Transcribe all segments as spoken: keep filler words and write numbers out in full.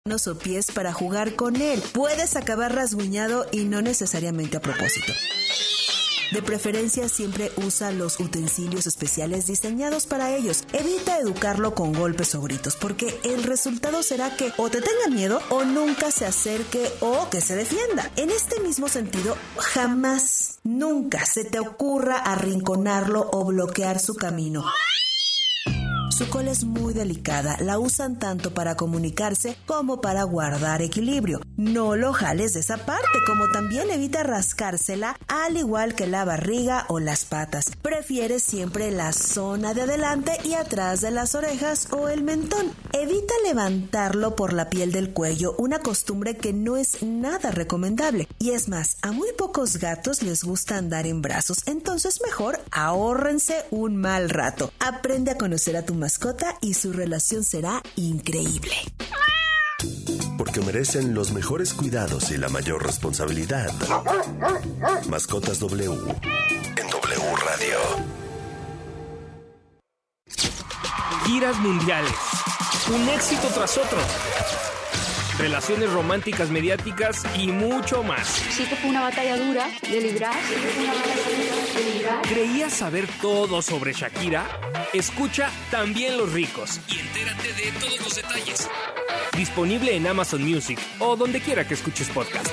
manos o pies para jugar con él. Puedes acabar rasguñado y no necesariamente a propósito. De preferencia, siempre usa los utensilios especiales diseñados para ellos. Evita educarlo con golpes o gritos, porque el resultado será que o te tenga miedo o nunca se acerque o que se defienda. En este mismo sentido, jamás, nunca se te ocurra arrinconarlo o bloquear su camino. Su cola es muy delicada, la usan tanto para comunicarse como para guardar equilibrio. No lo jales de esa parte, como también evita rascársela, al igual que la barriga o las patas. Prefiere siempre la zona de adelante y atrás de las orejas o el mentón. Evita levantarlo por la piel del cuello, una costumbre que no es nada recomendable. Y es más, a muy pocos gatos les gusta andar en brazos, entonces mejor ahórrense un mal rato. Aprende a conocer a tu mascota y su relación será increíble. Porque merecen los mejores cuidados y la mayor responsabilidad. Mascotas W en W Radio. Giras mundiales. Un éxito tras otro. Relaciones románticas mediáticas y mucho más. Sí que fue una batalla dura de librar. Sí que fue una batalla dura de librar. ¿Creías saber todo sobre Shakira? Escucha También los ricos y entérate de todos los detalles. Disponible en Amazon Music o donde quiera que escuches podcast.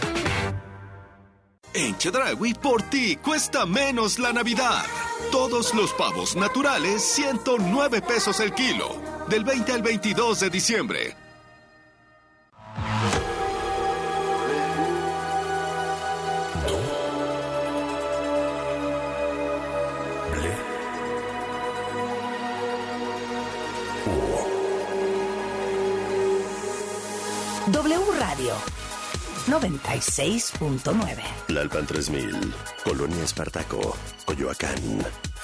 En Chedraui, por ti cuesta menos la Navidad. Todos los pavos naturales, ciento nueve pesos el kilo. Del veinte al veintidós de diciembre. W Radio noventa y seis punto nueve. Tlalpan tres mil, Colonia Espartaco, Coyoacán,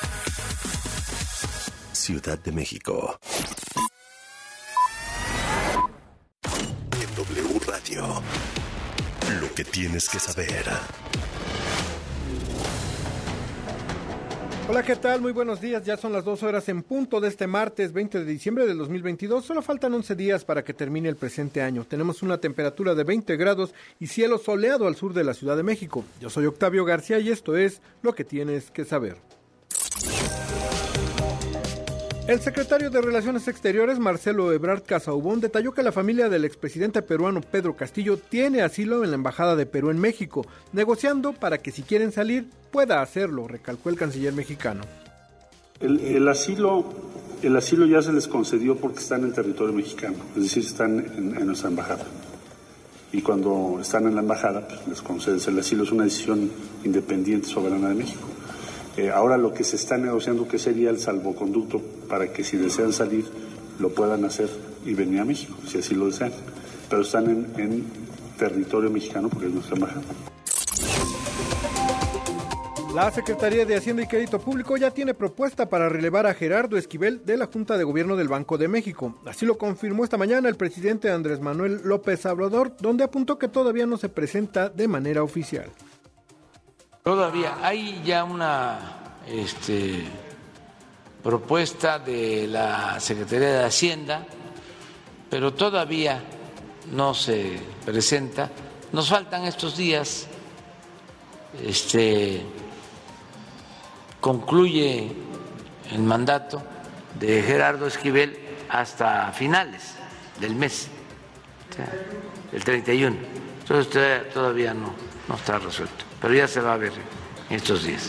Ciudad de México. En W Radio, lo que tienes que saber. Hola, ¿qué tal? Muy buenos días. Ya son las dos horas en punto de este martes veinte de diciembre del dos mil veintidós. Solo faltan once días para que termine el presente año. Tenemos una temperatura de veinte grados y cielo soleado al sur de la Ciudad de México. Yo soy Octavio García y esto es Lo que tienes que saber. El secretario de Relaciones Exteriores, Marcelo Ebrard Casaubon, detalló que la familia del expresidente peruano Pedro Castillo tiene asilo en la Embajada de Perú en México, negociando para que si quieren salir, pueda hacerlo, recalcó el canciller mexicano. El, el asilo el asilo ya se les concedió porque están en territorio mexicano, es decir, están en, en nuestra embajada. Y cuando están en la embajada, pues les concedes el asilo, es una decisión independiente, soberana de México. Eh, ahora lo que se está negociando, que sería el salvoconducto para que si desean salir lo puedan hacer y venir a México, si así lo desean. Pero están en, en territorio mexicano porque es nuestra embajada. La Secretaría de Hacienda y Crédito Público ya tiene propuesta para relevar a Gerardo Esquivel de la Junta de Gobierno del Banco de México. Así lo confirmó esta mañana el presidente Andrés Manuel López Obrador, donde apuntó que todavía no se presenta de manera oficial. Todavía hay ya una este, propuesta de la Secretaría de Hacienda, pero todavía no se presenta. Nos faltan estos días, este, concluye el mandato de Gerardo Esquivel hasta finales del mes, o sea, el treinta y uno. Entonces todavía no, no está resuelto, pero ya se va a ver en estos días.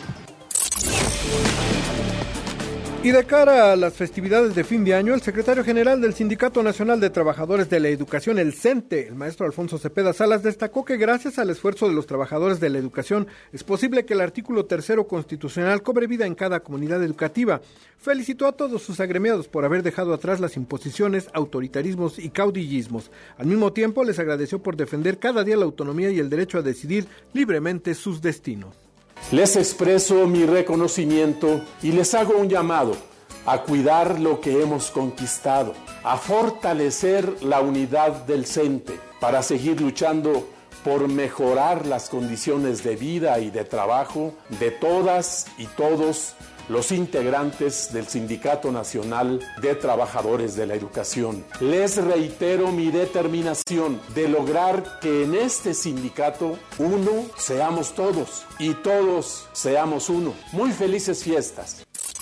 Y de cara a las festividades de fin de año, el secretario general del Sindicato Nacional de Trabajadores de la Educación, el CENTE, el maestro Alfonso Cepeda Salas, destacó que gracias al esfuerzo de los trabajadores de la educación es posible que el artículo tercero constitucional cobre vida en cada comunidad educativa. Felicitó a todos sus agremiados por haber dejado atrás las imposiciones, autoritarismos y caudillismos. Al mismo tiempo, les agradeció por defender cada día la autonomía y el derecho a decidir libremente sus destinos. Les expreso mi reconocimiento y les hago un llamado a cuidar lo que hemos conquistado, a fortalecer la unidad del CENTE para seguir luchando por mejorar las condiciones de vida y de trabajo de todas y todos los integrantes del Sindicato Nacional de Trabajadores de la Educación. Les reitero mi determinación de lograr que en este sindicato uno seamos todos y todos seamos uno. Muy felices fiestas.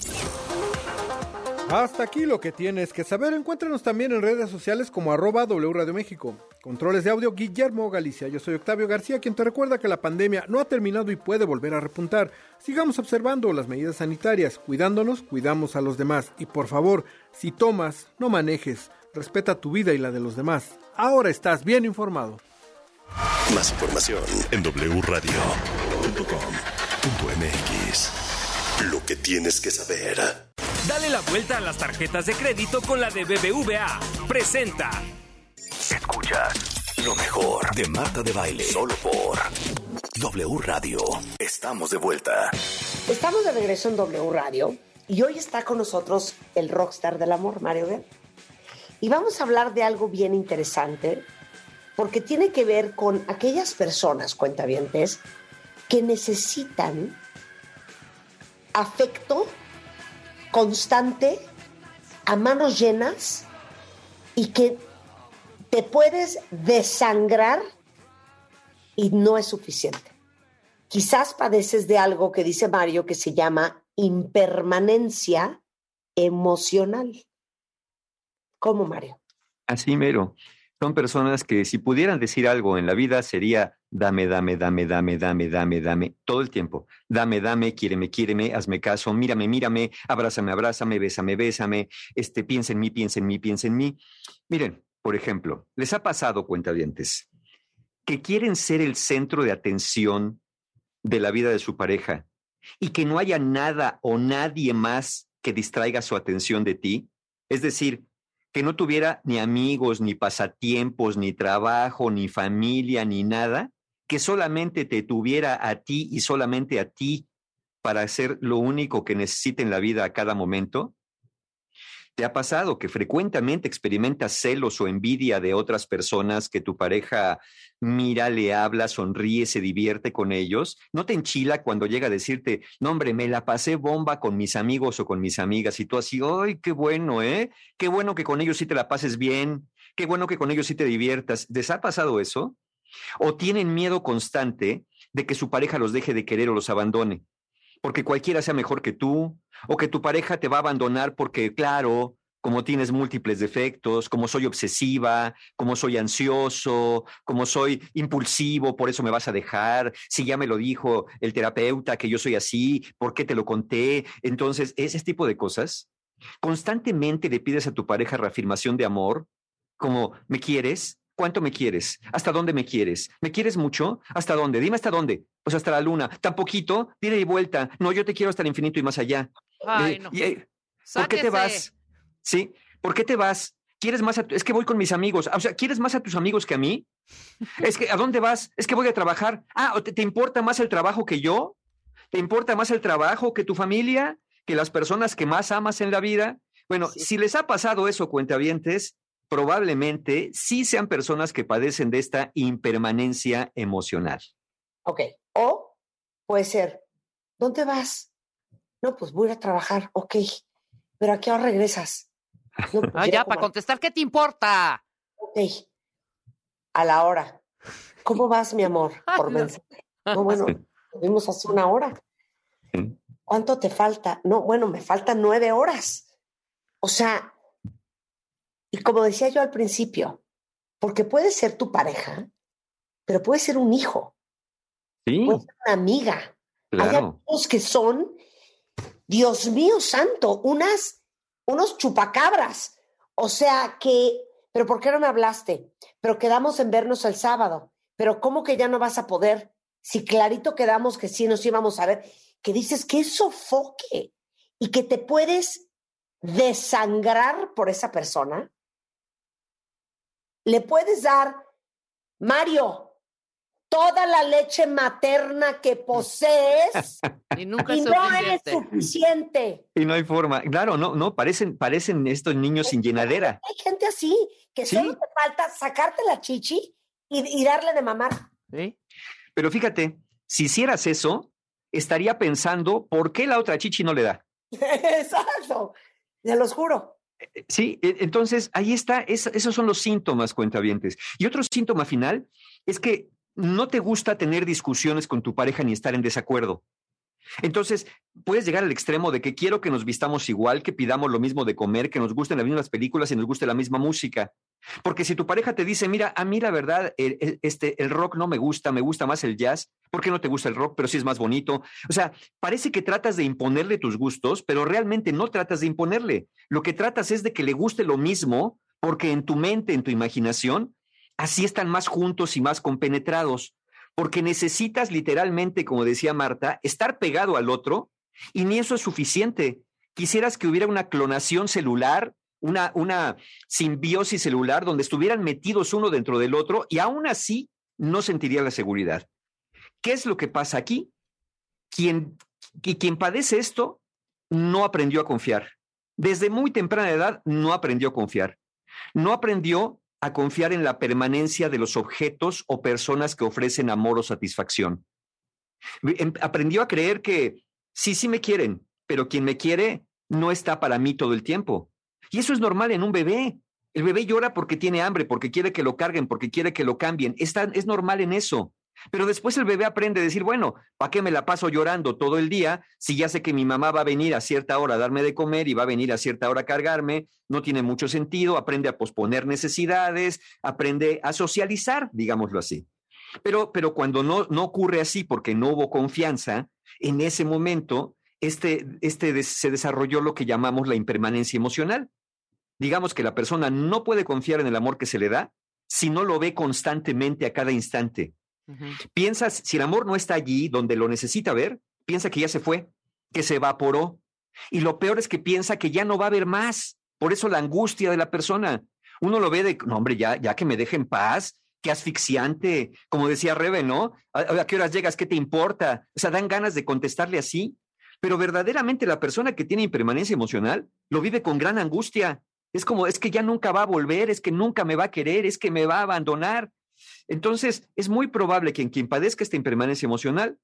Hasta aquí lo que tienes que saber. Encuéntranos también en redes sociales como arroba W Radio México. Controles de audio, Guillermo Galicia. Yo soy Octavio García, quien te recuerda que la pandemia no ha terminado y puede volver a repuntar. Sigamos observando las medidas sanitarias. Cuidándonos, cuidamos a los demás. Y por favor, si tomas, no manejes. Respeta tu vida y la de los demás. Ahora estás bien informado. Más información en doble u radio punto com punto m x. Lo que tienes que saber. Dale la vuelta a las tarjetas de crédito con la de B B V A. Presenta. Escuchas lo mejor de Marta de Baile. Solo por W Radio. Estamos de vuelta. Estamos de regreso en W Radio y hoy está con nosotros el rockstar del amor, Mario Guerra. Y vamos a hablar de algo bien interesante porque tiene que ver con aquellas personas, cuentavientes, que necesitan afecto constante, a manos llenas, y que te puedes desangrar y no es suficiente. Quizás padeces de algo que dice Mario que se llama impermanencia emocional. ¿Cómo, Mario? Así mero. Son personas que si pudieran decir algo en la vida sería dame, dame, dame, dame, dame, dame, dame, todo el tiempo. Dame, dame, quiéreme, quiéreme, hazme caso, mírame, mírame, abrázame, abrázame, bésame, bésame, este, piensa en mí, piensa en mí, piensa en mí. Miren, por ejemplo, ¿les ha pasado, cuentavientes, que quieren ser el centro de atención de la vida de su pareja y que no haya nada o nadie más que distraiga su atención de ti? Es decir, que no tuviera ni amigos, ni pasatiempos, ni trabajo, ni familia, ni nada, que solamente te tuviera a ti y solamente a ti para hacer lo único que necesita en la vida a cada momento. ¿Te ha pasado que frecuentemente experimentas celos o envidia de otras personas, que tu pareja mira, le habla, sonríe, se divierte con ellos? ¿No te enchila cuando llega a decirte, no hombre, me la pasé bomba con mis amigos o con mis amigas? Y tú así, ¡ay, qué bueno, eh! Qué bueno que con ellos sí te la pases bien, qué bueno que con ellos sí te diviertas. ¿Les ha pasado eso? ¿O tienen miedo constante de que su pareja los deje de querer o los abandone? Porque cualquiera sea mejor que tú, o que tu pareja te va a abandonar porque, claro, como tienes múltiples defectos, como soy obsesiva, como soy ansioso, como soy impulsivo, por eso me vas a dejar. Si ya me lo dijo el terapeuta que yo soy así, ¿por qué te lo conté? Entonces, ese tipo de cosas. Constantemente le pides a tu pareja reafirmación de amor, como, ¿me quieres? ¿Cuánto me quieres? ¿Hasta dónde me quieres? ¿Me quieres mucho? ¿Hasta dónde? Dime hasta dónde. Pues hasta la luna. ¿Tan poquito? Dile y vuelta. No, yo te quiero hasta el infinito y más allá. Ay, eh, no. y, eh, ¿Por qué te vas? ¿Sí? ¿Por qué te vas? ¿Quieres más a tu... Es que voy con mis amigos. O sea, ¿quieres más a tus amigos que a mí? Es que, ¿a dónde vas? Es que voy a trabajar. Ah, ¿te, te importa más el trabajo que yo? ¿Te importa más el trabajo que tu familia? ¿Que las personas que más amas en la vida? Bueno, sí. Si les ha pasado eso, cuentavientes, probablemente sí sean personas que padecen de esta impermanencia emocional. Ok. O puede ser, ¿dónde vas? No, pues voy a trabajar. Ok. ¿Pero a qué hora regresas? No, pues ah, ya, para contestar, ¿qué te importa? Ok. A la hora. ¿Cómo vas, mi amor? Por mensaje. No, bueno, nos vimos hace una hora. ¿Cuánto te falta? No, bueno, me faltan nueve horas. O sea, y como decía yo al principio, porque puede ser tu pareja, pero puede ser un hijo. Sí. Puede ser una amiga. Claro. Hay amigos que son, Dios mío santo, unas, unos chupacabras. O sea que, pero ¿por qué no me hablaste? Pero quedamos en vernos el sábado. Pero ¿cómo que ya no vas a poder? Si clarito quedamos que sí nos íbamos a ver. Que dices que es sofoque y que te puedes desangrar por esa persona. Le puedes dar, Mario, toda la leche materna que posees y, nunca y es no suficiente. eres suficiente. Y no hay forma. Claro, no, no, parecen, parecen estos niños sin llenadera. Hay gente así, que ¿Sí? solo te falta sacarte la chichi y, y darle de mamar. ¿Sí? Pero fíjate, si hicieras eso, estaría pensando, ¿por qué la otra chichi no le da? Exacto, te los juro. Sí, entonces ahí está, es, esos son los síntomas, cuentavientes. Y otro síntoma final es que no te gusta tener discusiones con tu pareja ni estar en desacuerdo. Entonces, puedes llegar al extremo de que quiero que nos vistamos igual, que pidamos lo mismo de comer, que nos gusten las mismas películas y nos guste la misma música. Porque si tu pareja te dice, mira, a mí la verdad, el, el, este, el rock no me gusta, me gusta más el jazz, ¿por qué no te gusta el rock? Pero sí es más bonito. O sea, parece que tratas de imponerle tus gustos, pero realmente no tratas de imponerle. Lo que tratas es de que le guste lo mismo, porque en tu mente, en tu imaginación, así están más juntos y más compenetrados. Porque necesitas literalmente, como decía Marta, estar pegado al otro, y ni eso es suficiente. Quisieras que hubiera una clonación celular, una, una simbiosis celular donde estuvieran metidos uno dentro del otro, y aún así no sentiría la seguridad. ¿Qué es lo que pasa aquí? Quien, quien padece esto no aprendió a confiar. Desde muy temprana edad no aprendió a confiar. No aprendió a confiar en la permanencia de los objetos o personas que ofrecen amor o satisfacción. Aprendió a creer que sí, sí me quieren, pero quien me quiere no está para mí todo el tiempo. Y eso es normal en un bebé. El bebé llora porque tiene hambre, porque quiere que lo carguen, porque quiere que lo cambien. Está, es normal en eso. Pero después el bebé aprende a decir, bueno, ¿para qué me la paso llorando todo el día si ya sé que mi mamá va a venir a cierta hora a darme de comer y va a venir a cierta hora a cargarme? No tiene mucho sentido. Aprende a posponer necesidades, aprende a socializar, digámoslo así. Pero, pero cuando no, no ocurre así porque no hubo confianza, en ese momento este, este des, se desarrolló lo que llamamos la impermanencia emocional. Digamos que la persona no puede confiar en el amor que se le da si no lo ve constantemente a cada instante. Uh-huh. Piensas, si el amor no está allí donde lo necesita ver, piensa que ya se fue, que se evaporó. Y lo peor es que piensa que ya no va a haber más. Por eso la angustia de la persona. Uno lo ve de, no hombre, ya, ya que me deje en paz, qué asfixiante. Como decía Rebe, ¿no? ¿A, a qué horas llegas? ¿Qué te importa? O sea, dan ganas de contestarle así. Pero verdaderamente la persona que tiene impermanencia emocional lo vive con gran angustia. Es como, es que ya nunca va a volver, es que nunca me va a querer, es que me va a abandonar. Entonces, es muy probable que en quien padezca esta impermanencia emocional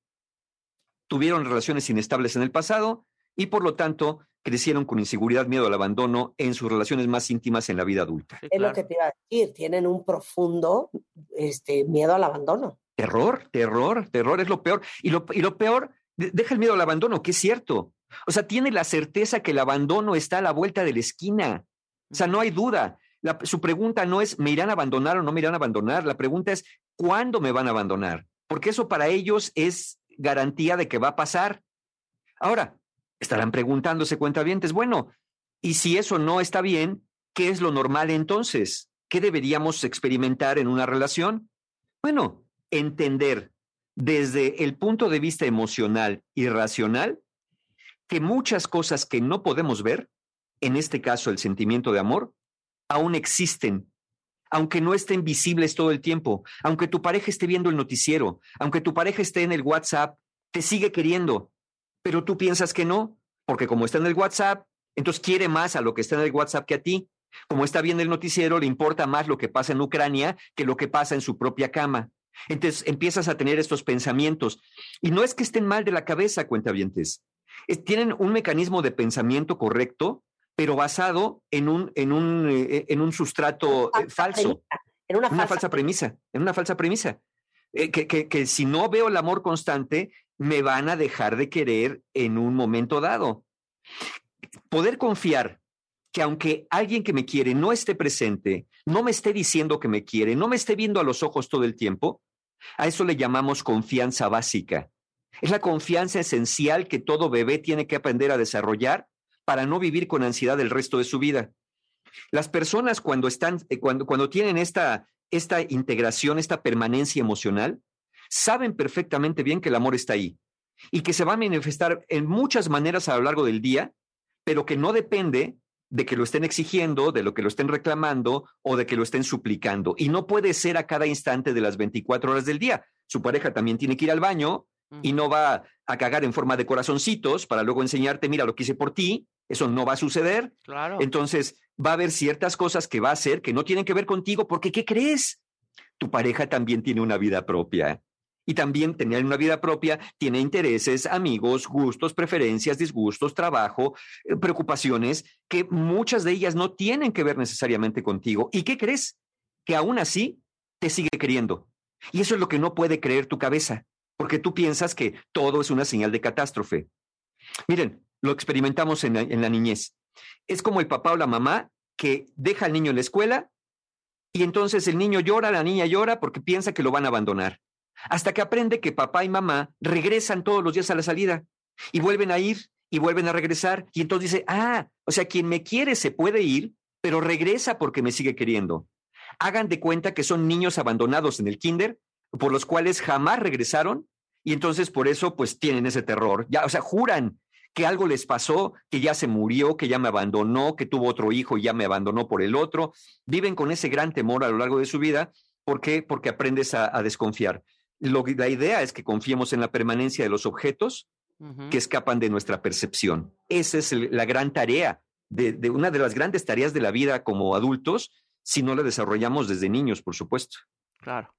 tuvieron relaciones inestables en el pasado y, por lo tanto, crecieron con inseguridad, miedo al abandono en sus relaciones más íntimas en la vida adulta. Sí, claro. Es lo que te iba a decir, tienen un profundo este, miedo al abandono. Terror, terror, terror es lo peor. Y lo, y lo peor, deja el miedo al abandono, que es cierto. O sea, tiene la certeza que el abandono está a la vuelta de la esquina. O sea, no hay duda. La, su pregunta no es, ¿me irán a abandonar o no me irán a abandonar? La pregunta es, ¿cuándo me van a abandonar? Porque eso para ellos es garantía de que va a pasar. Ahora, estarán preguntándose, cuentavientes, bueno, y si eso no está bien, ¿qué es lo normal entonces? ¿Qué deberíamos experimentar en una relación? Bueno, entender desde el punto de vista emocional y racional que muchas cosas que no podemos ver, en este caso el sentimiento de amor, aún existen, aunque no estén visibles todo el tiempo, aunque tu pareja esté viendo el noticiero, aunque tu pareja esté en el WhatsApp, te sigue queriendo, pero tú piensas que no, porque como está en el WhatsApp, entonces quiere más a lo que está en el WhatsApp que a ti. Como está viendo el noticiero, le importa más lo que pasa en Ucrania que lo que pasa en su propia cama. Entonces empiezas a tener estos pensamientos. Y no es que estén mal de la cabeza, cuentavientes. Es, tienen un mecanismo de pensamiento correcto, pero basado en un, en un, eh, en un sustrato eh, falso, en una, una falsa, falsa premisa, en una falsa premisa, eh, que, que, que si no veo el amor constante, me van a dejar de querer en un momento dado. Poder confiar que aunque alguien que me quiere no esté presente, no me esté diciendo que me quiere, no me esté viendo a los ojos todo el tiempo, a eso le llamamos confianza básica. Es la confianza esencial que todo bebé tiene que aprender a desarrollar para no vivir con ansiedad el resto de su vida. Las personas cuando están, cuando, cuando tienen esta, esta integración, esta permanencia emocional, saben perfectamente bien que el amor está ahí y que se va a manifestar en muchas maneras a lo largo del día, pero que no depende de que lo estén exigiendo, de lo que lo estén reclamando o de que lo estén suplicando. Y no puede ser a cada instante de las veinticuatro horas del día. Su pareja también tiene que ir al baño y no va a cagar en forma de corazoncitos para luego enseñarte, mira lo que hice por ti. Eso no va a suceder. Claro. Entonces va a haber ciertas cosas que va a hacer que no tienen que ver contigo porque, ¿qué crees? Tu pareja también tiene una vida propia Y también tener una vida propia tiene intereses, amigos, gustos, preferencias, disgustos, trabajo, eh, preocupaciones, que muchas de ellas no tienen que ver necesariamente contigo. ¿Y qué crees? Que aún así te sigue queriendo. Y eso es lo que no puede creer tu cabeza, porque tú piensas que todo es una señal de catástrofe. Miren, lo experimentamos en la, en la niñez. Es como el papá o la mamá que deja al niño en la escuela y entonces el niño llora, la niña llora porque piensa que lo van a abandonar. Hasta que aprende que papá y mamá regresan todos los días a la salida y vuelven a ir y vuelven a regresar. Y entonces dice, ah, o sea, quien me quiere se puede ir, pero regresa porque me sigue queriendo. Hagan de cuenta que son niños abandonados en el kinder, por los cuales jamás regresaron, y entonces por eso pues tienen ese terror. Ya, o sea, juran que algo les pasó, que ya se murió, que ya me abandonó, que tuvo otro hijo y ya me abandonó por el otro. Viven con ese gran temor a lo largo de su vida. ¿Por qué? Porque aprendes a, a desconfiar. Lo, la idea es que confiemos en la permanencia de los objetos uh-huh. que escapan de nuestra percepción. Esa es el, la gran tarea, de, de una de las grandes tareas de la vida como adultos, si no la desarrollamos desde niños, por supuesto. Claro.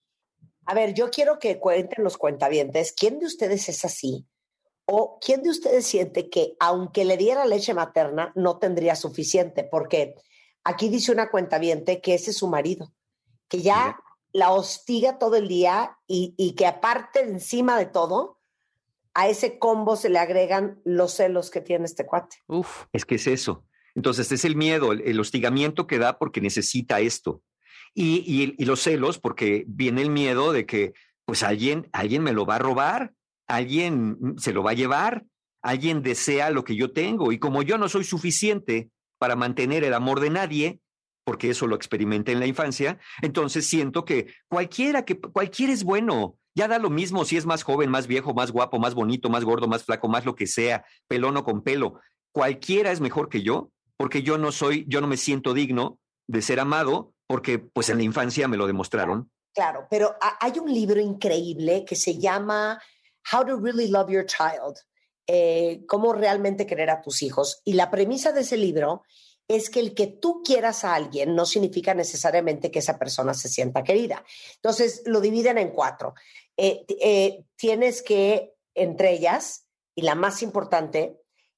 A ver, yo quiero que cuenten los cuentavientes, ¿quién de ustedes es así? ¿O quién de ustedes siente que aunque le diera leche materna no tendría suficiente? Porque aquí dice una cuentaviente que ese es su marido, que ya sí. la hostiga todo el día y, y que aparte encima de todo, a ese combo se le agregan los celos que tiene este cuate. Uf. Es que es eso. Entonces es el miedo, el, el hostigamiento que da porque necesita esto. Y, y, y los celos porque viene el miedo de que pues alguien, alguien me lo va a robar, alguien se lo va a llevar, alguien desea lo que yo tengo. Y como yo no soy suficiente para mantener el amor de nadie, porque eso lo experimenté en la infancia, entonces siento que cualquiera, que cualquiera es bueno. Ya da lo mismo si es más joven, más viejo, más guapo, más bonito, más gordo, más flaco, más lo que sea, pelón o con pelo. Cualquiera es mejor que yo, porque yo no soy, yo no me siento digno de ser amado, porque pues en la infancia me lo demostraron. Claro, pero hay un libro increíble que se llama How to Really Love Your Child, eh, cómo realmente querer a tus hijos. Y la premisa de ese libro es que el que tú quieras a alguien no significa necesariamente que esa persona se sienta querida. Entonces lo dividen en cuatro. Eh, eh, tienes que, entre ellas, y la más importante,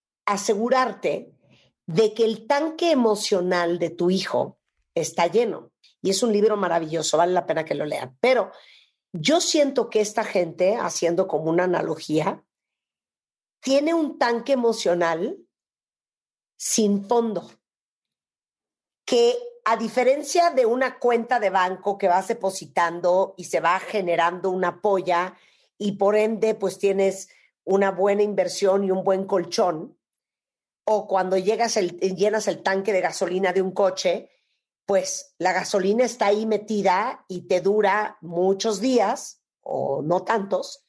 asegurarte de que el tanque emocional de tu hijo está lleno. Y es un libro maravilloso, vale la pena que lo lean. Pero yo siento que esta gente, haciendo como una analogía, tiene un tanque emocional sin fondo, que a diferencia de una cuenta de banco que vas depositando y se va generando una polla y por ende pues tienes una buena inversión y un buen colchón, o cuando llegas el, llenas el tanque de gasolina de un coche, pues la gasolina está ahí metida y te dura muchos días o no tantos.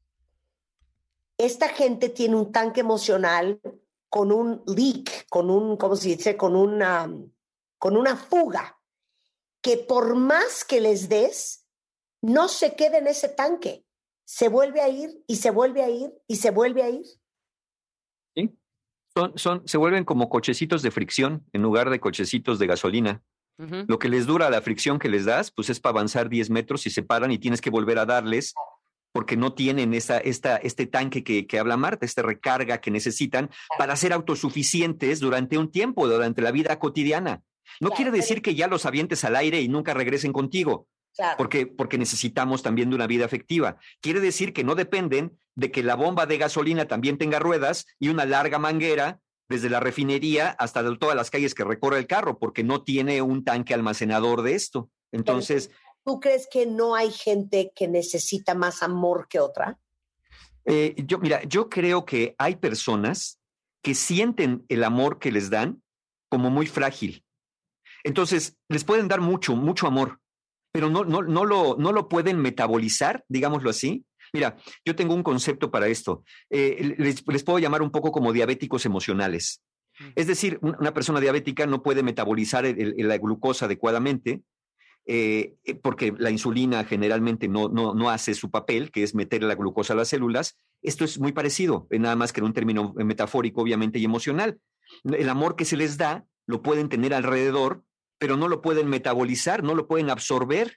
Esta gente tiene un tanque emocional con un leak, con un, ¿cómo se dice? Con una, con una fuga, que por más que les des, no se queda en ese tanque. Se vuelve a ir y se vuelve a ir y se vuelve a ir. Sí, son, son, se vuelven como cochecitos de fricción en lugar de cochecitos de gasolina. Uh-huh. Lo que les dura la fricción que les das, pues es para avanzar diez metros y se paran y tienes que volver a darles porque no tienen esa, esta, este tanque que, que habla Marta, esta recarga que necesitan para ser autosuficientes durante un tiempo, durante la vida cotidiana. No claro, quiere decir pero... que ya los avientes al aire y nunca regresen contigo, claro. porque, porque necesitamos también de una vida afectiva. Quiere decir que no dependen de que la bomba de gasolina también tenga ruedas y una larga manguera desde la refinería hasta de todas las calles que recorre el carro, porque no tiene un tanque almacenador de esto. Entonces... ¿Tú crees que no hay gente que necesita más amor que otra? Eh, yo, mira, yo creo que hay personas que sienten el amor que les dan como muy frágil. Entonces, les pueden dar mucho, mucho amor, pero no, no, no, lo, no lo pueden metabolizar, digámoslo así. Mira, yo tengo un concepto para esto. Eh, les, les puedo llamar un poco como diabéticos emocionales. Es decir, una persona diabética no puede metabolizar el, el, la glucosa adecuadamente, eh, porque la insulina generalmente no, no, no hace su papel, que es meter la glucosa a las células. Esto es muy parecido, nada más que en un término metafórico, obviamente, y emocional. El amor que se les da lo pueden tener alrededor, pero no lo pueden metabolizar, no lo pueden absorber,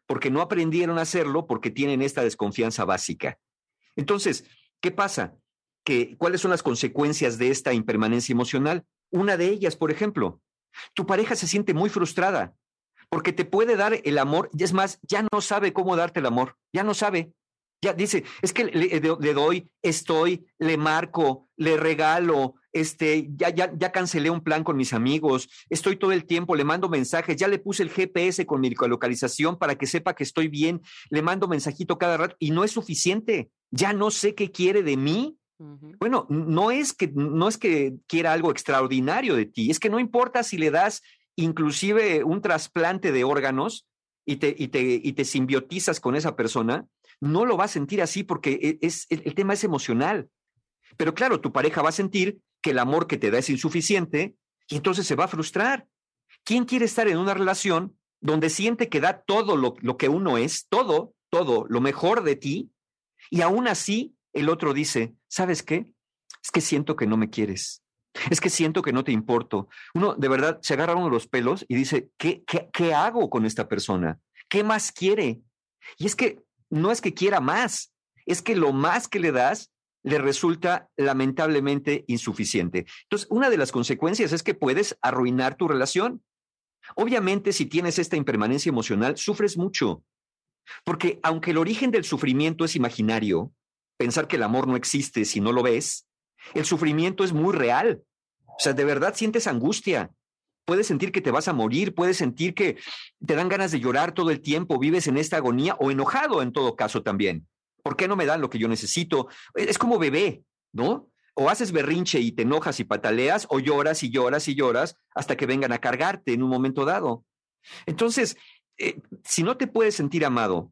porque no aprendieron a hacerlo, porque tienen esta desconfianza básica. Entonces, ¿qué pasa? ¿Qué, ¿Cuáles son las consecuencias de esta impermanencia emocional? Una de ellas, por ejemplo, tu pareja se siente muy frustrada porque te puede dar el amor, y es más, ya no sabe cómo darte el amor, ya no sabe. Ya dice, es que le, le, le doy, estoy, le marco, le regalo, este, ya, ya, ya cancelé un plan con mis amigos, estoy todo el tiempo, le mando mensajes, ya le puse el G P S con mi localización para que sepa que estoy bien, le mando mensajito cada rato y no es suficiente, ya no sé qué quiere de mí. Uh-huh. Bueno, no es que, no es que quiera algo extraordinario de ti, es que no importa si le das inclusive un trasplante de órganos y te, y te, y te simbiotizas con esa persona, no lo va a sentir así porque es, el, el tema es emocional. Pero claro, tu pareja va a sentir que el amor que te da es insuficiente y entonces se va a frustrar. ¿Quién quiere estar en una relación donde siente que da todo lo, lo que uno es, todo, todo, lo mejor de ti, y aún así el otro dice, ¿sabes qué? Es que siento que no me quieres. Es que siento que no te importo. Uno de verdad se agarra uno de los pelos y dice, ¿qué, qué, qué hago con esta persona? ¿Qué más quiere? Y es que no es que quiera más, es que lo más que le das le resulta lamentablemente insuficiente. Entonces, una de las consecuencias es que puedes arruinar tu relación. Obviamente, si tienes esta impermanencia emocional, sufres mucho, porque aunque el origen del sufrimiento es imaginario, pensar que el amor no existe si no lo ves, el sufrimiento es muy real. O sea, de verdad sientes angustia. Puedes sentir que te vas a morir, puedes sentir que te dan ganas de llorar todo el tiempo, vives en esta agonía o enojado en todo caso también. ¿Por qué no me dan lo que yo necesito? Es como bebé, ¿no? O haces berrinche y te enojas y pataleas, o lloras y lloras y lloras hasta que vengan a cargarte en un momento dado. Entonces, eh, si no te puedes sentir amado,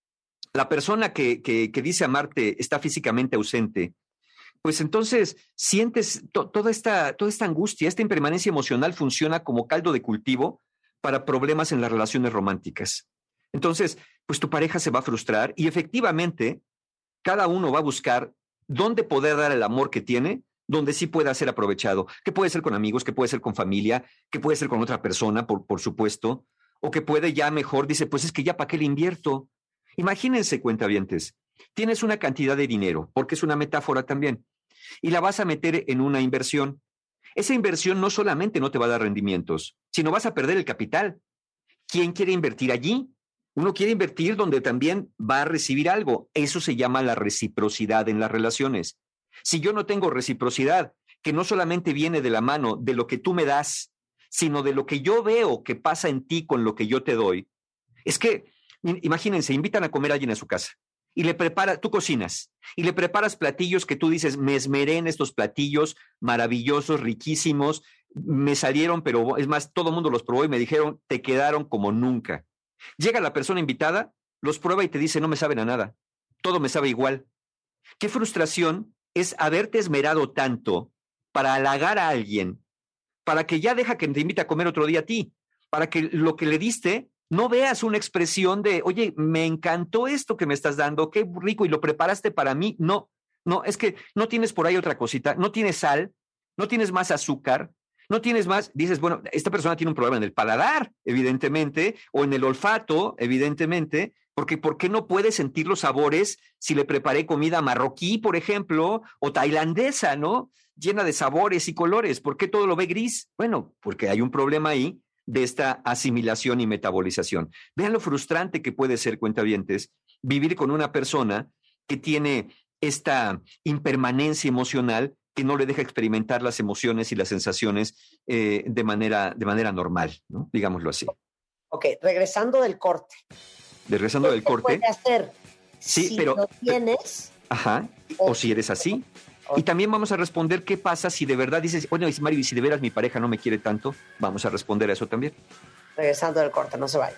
la persona que, que, que dice amarte está físicamente ausente, pues entonces sientes to, toda, esta, toda esta angustia, esta impermanencia emocional funciona como caldo de cultivo para problemas en las relaciones románticas. Entonces, pues tu pareja se va a frustrar y efectivamente cada uno va a buscar dónde poder dar el amor que tiene, donde sí pueda ser aprovechado, que puede ser con amigos, que puede ser con familia, que puede ser con otra persona, por, por supuesto, o que puede ya mejor, dice, pues es que ya para qué le invierto. Imagínense, cuentavientes, tienes una cantidad de dinero, porque es una metáfora también, y la vas a meter en una inversión. Esa inversión no solamente no te va a dar rendimientos, sino vas a perder el capital. ¿Quién quiere invertir allí? Uno quiere invertir donde también va a recibir algo. Eso se llama la reciprocidad en las relaciones. Si yo no tengo reciprocidad, que no solamente viene de la mano de lo que tú me das, sino de lo que yo veo que pasa en ti con lo que yo te doy, es que, imagínense, invitan a comer a alguien a su casa. Y le prepara, tú cocinas, y le preparas platillos que tú dices, me esmeré en estos platillos maravillosos, riquísimos, me salieron, pero es más, todo el mundo los probó y me dijeron, te quedaron como nunca. Llega la persona invitada, los prueba y te dice, no me saben a nada, todo me sabe igual. Qué frustración es haberte esmerado tanto para halagar a alguien, para que ya deja que te invite a comer otro día a ti, para que lo que le diste no veas una expresión de, oye, me encantó esto que me estás dando, qué rico, y lo preparaste para mí. No, no, es que no tienes por ahí otra cosita, no tienes sal, no tienes más azúcar, no tienes más, dices, bueno, esta persona tiene un problema en el paladar, evidentemente, o en el olfato, evidentemente, porque ¿por qué no puede sentir los sabores si le preparé comida marroquí, por ejemplo, o tailandesa, ¿no? Llena de sabores y colores. ¿Por qué todo lo ve gris? Bueno, porque hay un problema ahí de esta asimilación y metabolización. Vean lo frustrante que puede ser, cuentavientes, vivir con una persona que tiene esta impermanencia emocional que no le deja experimentar las emociones y las sensaciones eh, de manera, de manera normal, ¿no? Digámoslo así. Ok, regresando del corte. Regresando del corte. ¿Qué puede hacer? Sí, si pero... lo tienes... Ajá, o, o si eres así. Okay. Y también vamos a responder qué pasa si de verdad dices, bueno, Mario, y si de veras mi pareja no me quiere tanto, vamos a responder a eso también. Regresando del corte, no se vaya.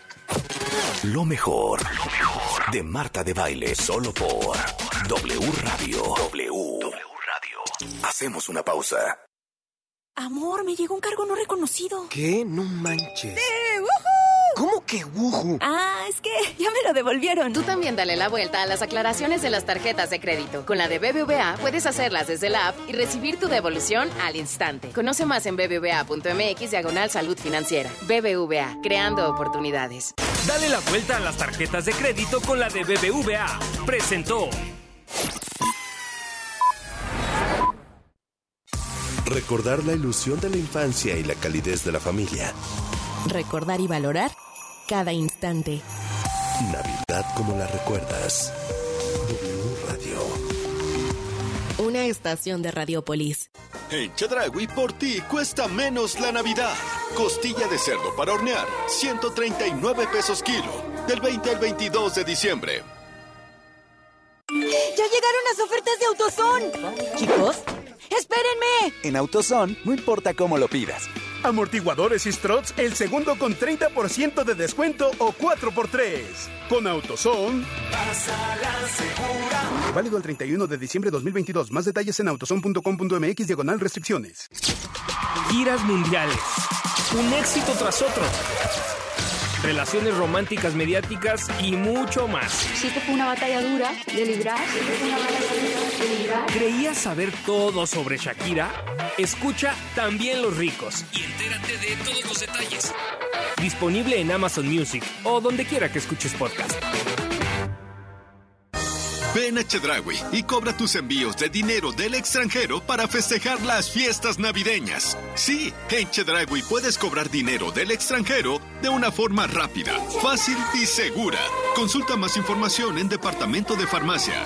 Lo mejor, lo mejor de Marta de Baile, solo por W Radio. W. W Radio. Hacemos una pausa. Amor, me llegó un cargo no reconocido. ¿Qué? No manches. ¡Sí! ¡Woohoo! ¿Cómo que wuju? Ah, es que ya me lo devolvieron. Tú también dale la vuelta a las aclaraciones de las tarjetas de crédito. Con la de B B V A puedes hacerlas desde la app y recibir tu devolución al instante. Conoce más en bbva.mx diagonal salud financiera. B B V A, creando oportunidades. Dale la vuelta a las tarjetas de crédito con la de B B V A. Presentó. Recordar la ilusión de la infancia y la calidez de la familia. Recordar y valorar cada instante. Navidad como la recuerdas. W Radio. Una estación de Radiopolis. En Chedraui, por ti cuesta menos la Navidad. Costilla de cerdo para hornear, ciento treinta y nueve pesos kilo. Del veinte al veintidós de diciembre. ¡Ya llegaron las ofertas de AutoZone! Chicos, ¡espérenme! En AutoZone, no importa cómo lo pidas. Amortiguadores y struts, el segundo con treinta por ciento de descuento o cuatro por tres. Con AutoZone, pásala segura. Válido el treinta y uno de diciembre de dos mil veintidós. Más detalles en autozone punto com punto m x diagonal restricciones. Giras mundiales. Un éxito tras otro. Relaciones románticas mediáticas y mucho más. Sí que fue una batalla dura de librar. Sí que fue una batalla dura de librar. ¿Creías saber todo sobre Shakira? Escucha También los ricos y entérate de todos los detalles. Disponible en Amazon Music o donde quiera que escuches podcast. Ven a Chedraui y cobra tus envíos de dinero del extranjero para festejar las fiestas navideñas. Sí, en Chedraui puedes cobrar dinero del extranjero de una forma rápida, fácil y segura. Consulta más información en Departamento de Farmacia.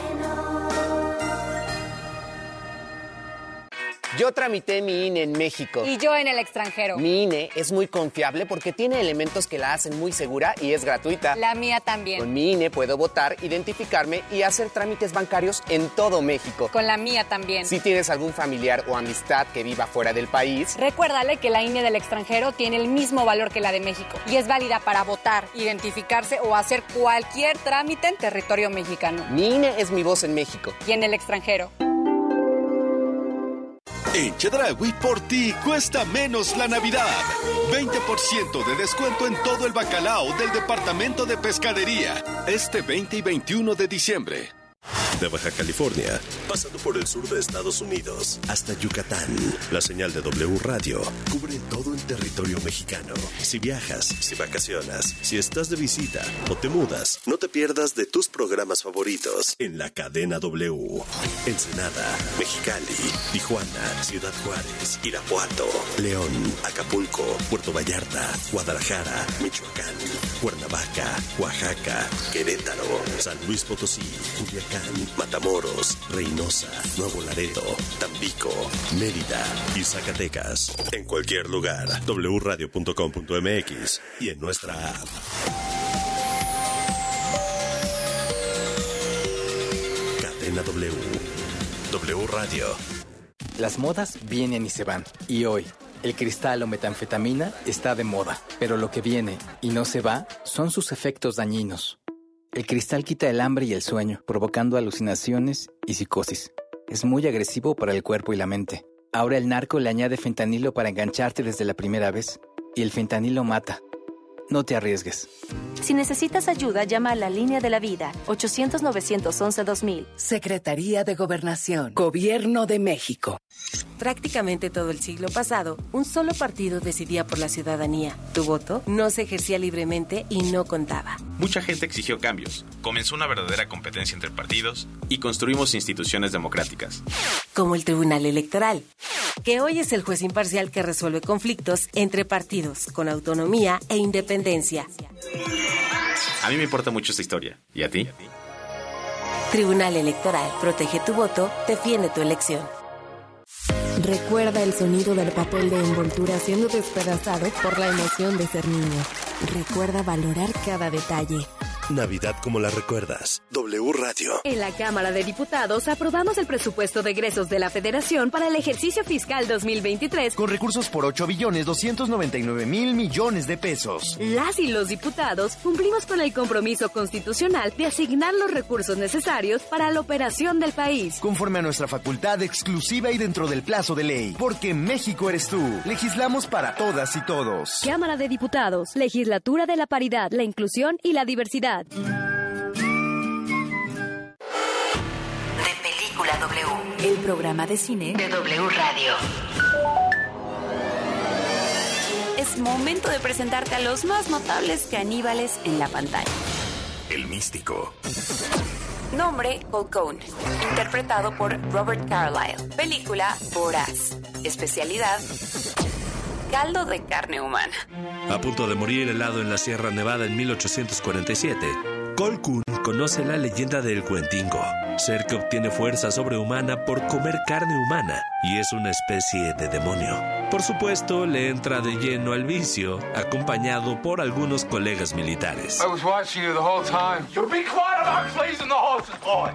Yo tramité mi I N E en México. Y yo en el extranjero. Mi I N E es muy confiable porque tiene elementos que la hacen muy segura y es gratuita. La mía también. Con mi I N E puedo votar, identificarme y hacer trámites bancarios en todo México. Con la mía también. Si tienes algún familiar o amistad que viva fuera del país, recuérdale que la I N E del extranjero tiene el mismo valor que la de México y es válida para votar, identificarse o hacer cualquier trámite en territorio mexicano. Mi I N E es mi voz en México. Y en el extranjero. En Chedraui, por ti cuesta menos la Navidad. veinte por ciento de descuento en todo el bacalao del Departamento de Pescadería. Este veinte y veintiuno de diciembre. De Baja California, pasando por el sur de Estados Unidos, hasta Yucatán. La señal de W Radio cubre todo el territorio mexicano. Si viajas, si vacacionas, si estás de visita o te mudas, no te pierdas de tus programas favoritos en la cadena W. Ensenada, Mexicali, Tijuana, Ciudad Juárez, Irapuato, León, Acapulco, Puerto Vallarta, Guadalajara, Michoacán, Cuernavaca, Oaxaca, Querétaro, San Luis Potosí, Culiacán, Matamoros, Reynosa, Nuevo Laredo, Tampico, Mérida y Zacatecas. En cualquier lugar, w radio punto com punto m x y en nuestra app. Cadena W. W Radio. Las modas vienen y se van. Y hoy, el cristal o metanfetamina está de moda. Pero lo que viene y no se va son sus efectos dañinos. El cristal quita el hambre y el sueño, provocando alucinaciones y psicosis. Es muy agresivo para el cuerpo y la mente. Ahora el narco le añade fentanilo para engancharte desde la primera vez. Y el fentanilo mata. No te arriesgues. Si necesitas ayuda, llama a la Línea de la Vida, ochocientos, novecientos once, dos mil. Secretaría de Gobernación, Gobierno de México. Prácticamente todo el siglo pasado, un solo partido decidía por la ciudadanía. Tu voto no se ejercía libremente y no contaba. Mucha gente exigió cambios, comenzó una verdadera competencia entre partidos y construimos instituciones democráticas. Como el Tribunal Electoral, que hoy es el juez imparcial que resuelve conflictos entre partidos, con autonomía e independencia. A mí me importa mucho esta historia. ¿Y a ti? Tribunal Electoral, protege tu voto, defiende tu elección. Recuerda el sonido del papel de envoltura siendo despedazado por la emoción de ser niño. Recuerda valorar cada detalle. Navidad como la recuerdas. W Radio. En la Cámara de Diputados aprobamos el presupuesto de egresos de la Federación para el ejercicio fiscal dos mil veintitrés. Con recursos por ocho billones doscientos noventa y nueve mil millones de pesos. Las y los diputados cumplimos con el compromiso constitucional de asignar los recursos necesarios para la operación del país. Conforme a nuestra facultad exclusiva y dentro del plazo de ley. Porque México eres tú. Legislamos para todas y todos. Cámara de Diputados. Legislatura de la Paridad, la Inclusión y la Diversidad. W, el programa de cine de W Radio. Es momento de presentarte a los más notables caníbales en la pantalla. El místico. Nombre: Colquhoun. Interpretado por Robert Carlyle. Película: Voraz. Especialidad: caldo de carne humana. A punto de morir helado en la Sierra Nevada en mil ochocientos cuarenta y siete, Colquhoun conoce la leyenda del Cuentingo, ser que obtiene fuerza sobrehumana por comer carne humana y es una especie de demonio. Por supuesto, le entra de lleno al vicio, acompañado por algunos colegas militares. I was watching you the whole time. You be quiet about pleasing the horses, boy.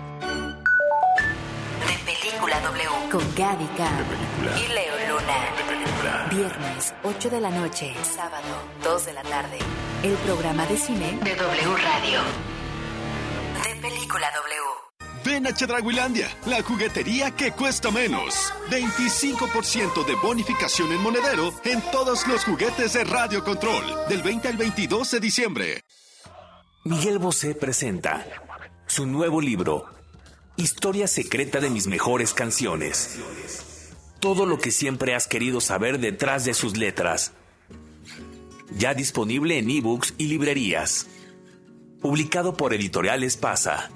De Película W, con Gaby Khan y Leo Luna. De película. Viernes, ocho de la noche. Sábado, dos de la tarde. El programa de cine de W Radio. De Película W. Ven a Chedrauilandia, la juguetería que cuesta menos. veinticinco por ciento de bonificación en monedero en todos los juguetes de Radio Control, del veinte al veintidós de diciembre. Miguel Bosé presenta su nuevo libro, Historia secreta de mis mejores canciones. Todo lo que siempre has querido saber detrás de sus letras. Ya disponible en ebooks y librerías. Publicado por Editorial Espasa.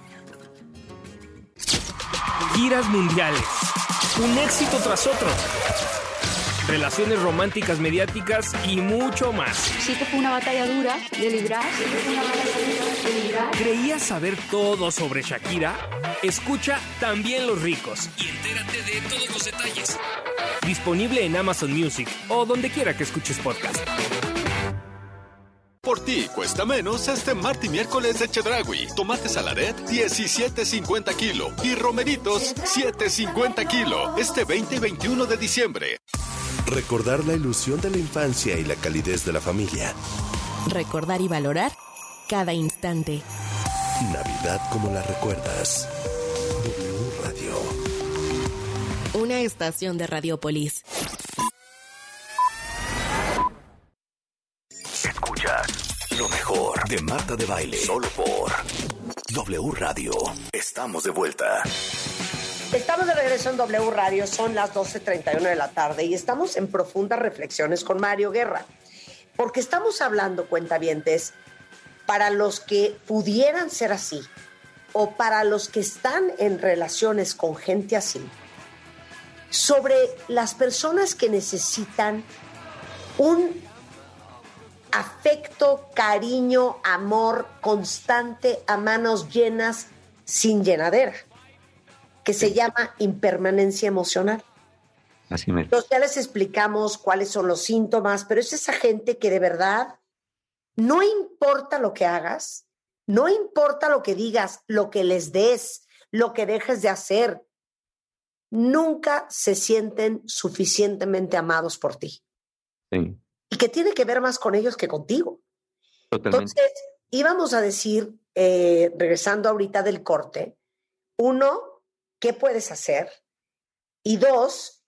Giras mundiales. Un éxito tras otro. Relaciones románticas mediáticas y mucho más. Sí que fue una batalla dura de librar. Sí que fue una batalla dura de librar. ¿Creías saber todo sobre Shakira? Escucha También los ricos y entérate de todos los detalles. Disponible en Amazon Music o donde quiera que escuches podcast. Por ti cuesta menos este martes y miércoles de Chedraui. Tomate saladet diecisiete cincuenta kilo y romeritos siete cincuenta kilo. Este veinte y veintiuno de diciembre. Recordar la ilusión de la infancia y la calidez de la familia. Recordar y valorar cada instante. Navidad como la recuerdas. W Radio. Una estación de Radiopolis. Escucha lo mejor de Marta de Baile. Solo por W Radio. Estamos de vuelta. Estamos de regreso en W Radio, son las doce treinta y uno de la tarde y estamos en profundas reflexiones con Mario Guerra. Porque estamos hablando, cuentavientes, para los que pudieran ser así o para los que están en relaciones con gente así, sobre las personas que necesitan un afecto, cariño, amor constante a manos llenas sin llenadera, que se llama impermanencia emocional. Así me... Entonces ya les explicamos cuáles son los síntomas, pero es esa gente que de verdad no importa lo que hagas, no importa lo que digas, lo que les des, lo que dejes de hacer, nunca se sienten suficientemente amados por ti. Sí. Y que tiene que ver más con ellos que contigo. Totalmente. Entonces, íbamos a decir, eh, regresando ahorita del corte, uno, ¿qué puedes hacer? Y dos,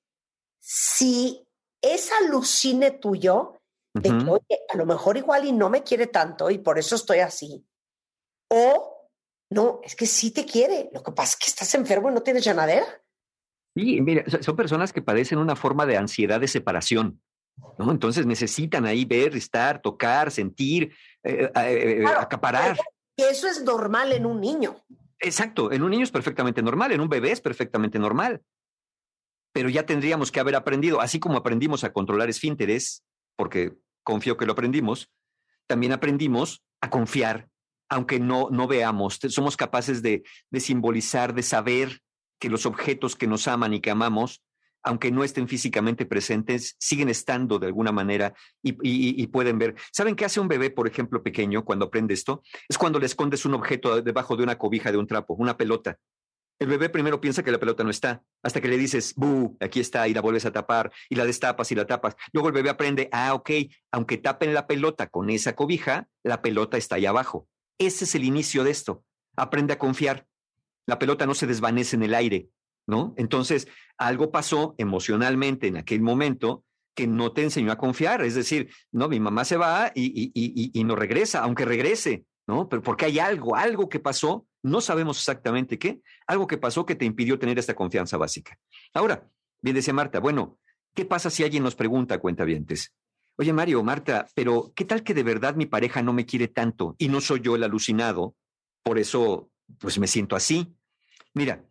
si es alucine tuyo, de uh-huh. que, oye, a lo mejor igual y no me quiere tanto y por eso estoy así. O, no, es que sí te quiere. Lo que pasa es que estás enfermo y no tienes llenadera. Sí, mira, son personas que padecen una forma de ansiedad de separación, ¿no? Entonces necesitan ahí ver, estar, tocar, sentir, eh, eh, claro, acaparar. Que eso es normal en un niño. Exacto, en un niño es perfectamente normal, en un bebé es perfectamente normal. Pero ya tendríamos que haber aprendido, así como aprendimos a controlar esfínteres, porque confío que lo aprendimos, también aprendimos a confiar, aunque no, no veamos. Somos capaces de, de simbolizar, de saber que los objetos que nos aman y que amamos, aunque no estén físicamente presentes, siguen estando de alguna manera y, y, y pueden ver. ¿Saben qué hace un bebé, por ejemplo, pequeño cuando aprende esto? Es cuando le escondes un objeto debajo de una cobija, de un trapo, una pelota. El bebé primero piensa que la pelota no está, hasta que le dices, ¡bu! Aquí está, y la vuelves a tapar, y la destapas y la tapas. Luego el bebé aprende, ah, ok, aunque tapen la pelota con esa cobija, la pelota está ahí abajo. Ese es el inicio de esto. Aprende a confiar. La pelota no se desvanece en el aire, ¿no? Entonces, algo pasó emocionalmente en aquel momento que no te enseñó a confiar. Es decir, no, mi mamá se va y, y, y, y no regresa, aunque regrese, ¿no? Pero porque hay algo, algo que pasó no sabemos exactamente qué, algo que pasó que te impidió tener esta confianza básica. Ahora, bien decía Marta, bueno, ¿qué pasa si alguien nos pregunta, cuentavientes? Oye, Mario, Marta, pero ¿qué tal que de verdad mi pareja no me quiere tanto y no soy yo el alucinado? Por eso, pues me siento así. Mira,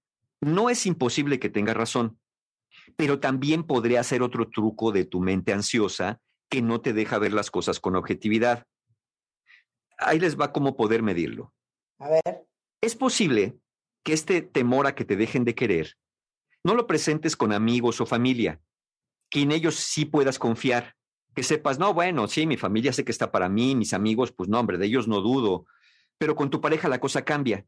no es imposible que tengas razón, pero también podría ser otro truco de tu mente ansiosa que no te deja ver las cosas con objetividad. Ahí les va cómo poder medirlo. A ver. Es posible que este temor a que te dejen de querer no lo presentes con amigos o familia, que en ellos sí puedas confiar, que sepas, no, bueno, sí, mi familia sé que está para mí, mis amigos, pues no, hombre, de ellos no dudo, pero con tu pareja la cosa cambia.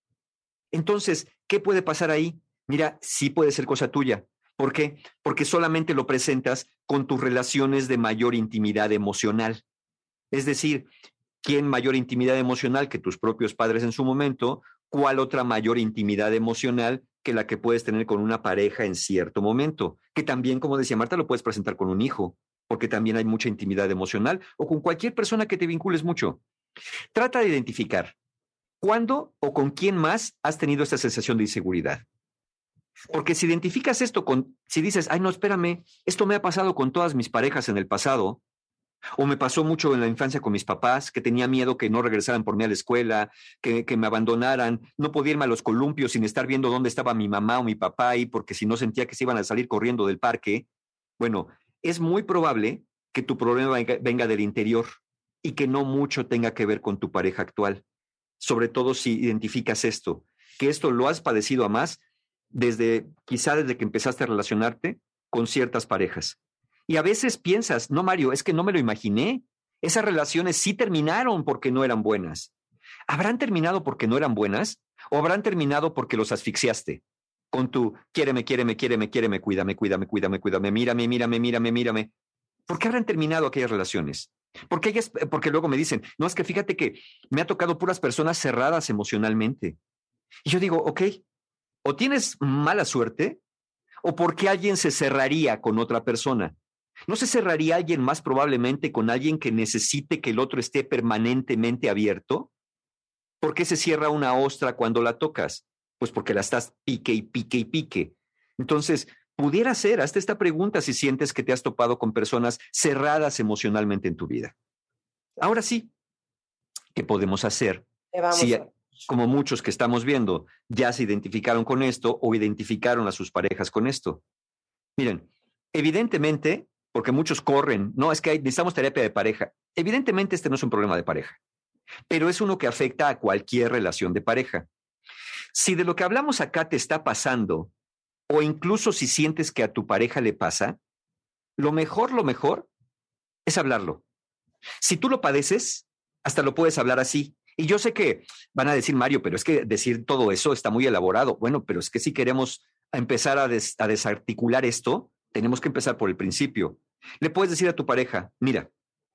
Entonces, ¿qué puede pasar ahí? Mira, sí puede ser cosa tuya. ¿Por qué? Porque solamente lo presentas con tus relaciones de mayor intimidad emocional. Es decir, ¿quién mayor intimidad emocional que tus propios padres en su momento? ¿Cuál otra mayor intimidad emocional que la que puedes tener con una pareja en cierto momento? Que también, como decía Marta, lo puedes presentar con un hijo, porque también hay mucha intimidad emocional, o con cualquier persona que te vincules mucho. Trata de identificar cuándo o con quién más has tenido esta sensación de inseguridad. Porque si identificas esto con, si dices, ay, no, espérame, esto me ha pasado con todas mis parejas en el pasado, o me pasó mucho en la infancia con mis papás, que tenía miedo que no regresaran por mí a la escuela, que, que me abandonaran, no podía irme a los columpios sin estar viendo dónde estaba mi mamá o mi papá ahí, porque si no sentía que se iban a salir corriendo del parque. Bueno, es muy probable que tu problema venga, venga del interior y que no mucho tenga que ver con tu pareja actual. Sobre todo si identificas esto, que esto lo has padecido a más desde, quizá desde que empezaste a relacionarte con ciertas parejas. Y a veces piensas, no, Mario, es que no me lo imaginé. Esas relaciones sí terminaron porque no eran buenas. ¿Habrán terminado porque no eran buenas? ¿O habrán terminado porque los asfixiaste? Con tu, quiéreme, quiéreme, quiéreme, quiéreme, cuídame, cuídame, cuídame, cuídame, mírame, mírame, mírame, mírame. ¿Por qué habrán terminado aquellas relaciones? Porque, ellas, porque luego me dicen, no, es que fíjate que me ha tocado puras personas cerradas emocionalmente. Y yo digo, ok, o tienes mala suerte, o porque alguien se cerraría con otra persona. ¿No se cerraría alguien más probablemente con alguien que necesite que el otro esté permanentemente abierto? ¿Por qué se cierra una ostra cuando la tocas? Pues porque la estás pique y pique y pique. Entonces, pudiera ser, hazte esta pregunta si sientes que te has topado con personas cerradas emocionalmente en tu vida. Ahora sí, ¿qué podemos hacer? Si, a... como muchos que estamos viendo, ya se identificaron con esto o identificaron a sus parejas con esto. Miren, evidentemente, porque muchos corren, no, es que hay, necesitamos terapia de pareja. Evidentemente este no es un problema de pareja, pero es uno que afecta a cualquier relación de pareja. Si de lo que hablamos acá te está pasando, o incluso si sientes que a tu pareja le pasa, lo mejor, lo mejor es hablarlo. Si tú lo padeces, hasta lo puedes hablar así. Y yo sé que van a decir, Mario, pero es que decir todo eso está muy elaborado. Bueno, pero es que si queremos empezar a, des, a desarticular esto, tenemos que empezar por el principio. Le puedes decir a tu pareja, mira,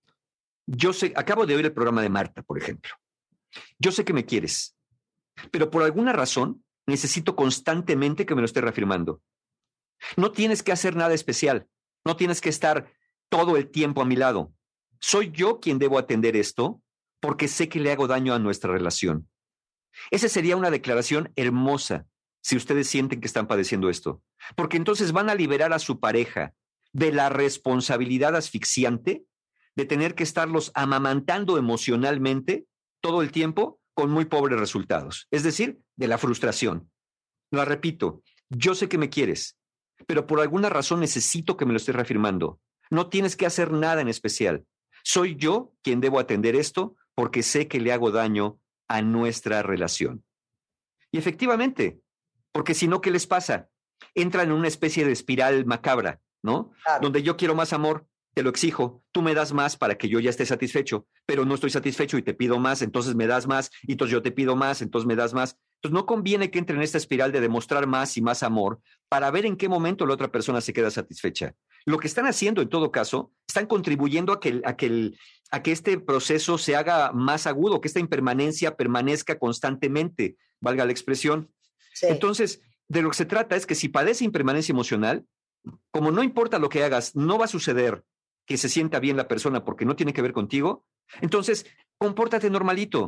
yo sé, acabo de oír el programa de Marta, por ejemplo. Yo sé que me quieres, pero por alguna razón necesito constantemente que me lo estés reafirmando. No tienes que hacer nada especial. No tienes que estar todo el tiempo a mi lado. Soy yo quien debo atender esto porque sé que le hago daño a nuestra relación. Esa sería una declaración hermosa si ustedes sienten que están padeciendo esto, porque entonces van a liberar a su pareja de la responsabilidad asfixiante de tener que estarlos amamantando emocionalmente todo el tiempo con muy pobres resultados, es decir, de la frustración. Lo repito, yo sé que me quieres, pero por alguna razón necesito que me lo estés reafirmando. No tienes que hacer nada en especial. Soy yo quien debo atender esto porque sé que le hago daño a nuestra relación. Y efectivamente, porque si no, ¿qué les pasa? Entran en una especie de espiral macabra, ¿no? Claro. Donde yo quiero más amor, te lo exijo, tú me das más para que yo ya esté satisfecho, pero no estoy satisfecho y te pido más, entonces me das más, y entonces yo te pido más, entonces me das más. Entonces no conviene que entre en esta espiral de demostrar más y más amor para ver en qué momento la otra persona se queda satisfecha. Lo que están haciendo en todo caso, están contribuyendo a que, a que, el, a que este proceso se haga más agudo, que esta impermanencia permanezca constantemente, valga la expresión. Sí. Entonces, de lo que se trata es que si padece impermanencia emocional, como no importa lo que hagas, no va a suceder que se sienta bien la persona porque no tiene que ver contigo, entonces compórtate normalito.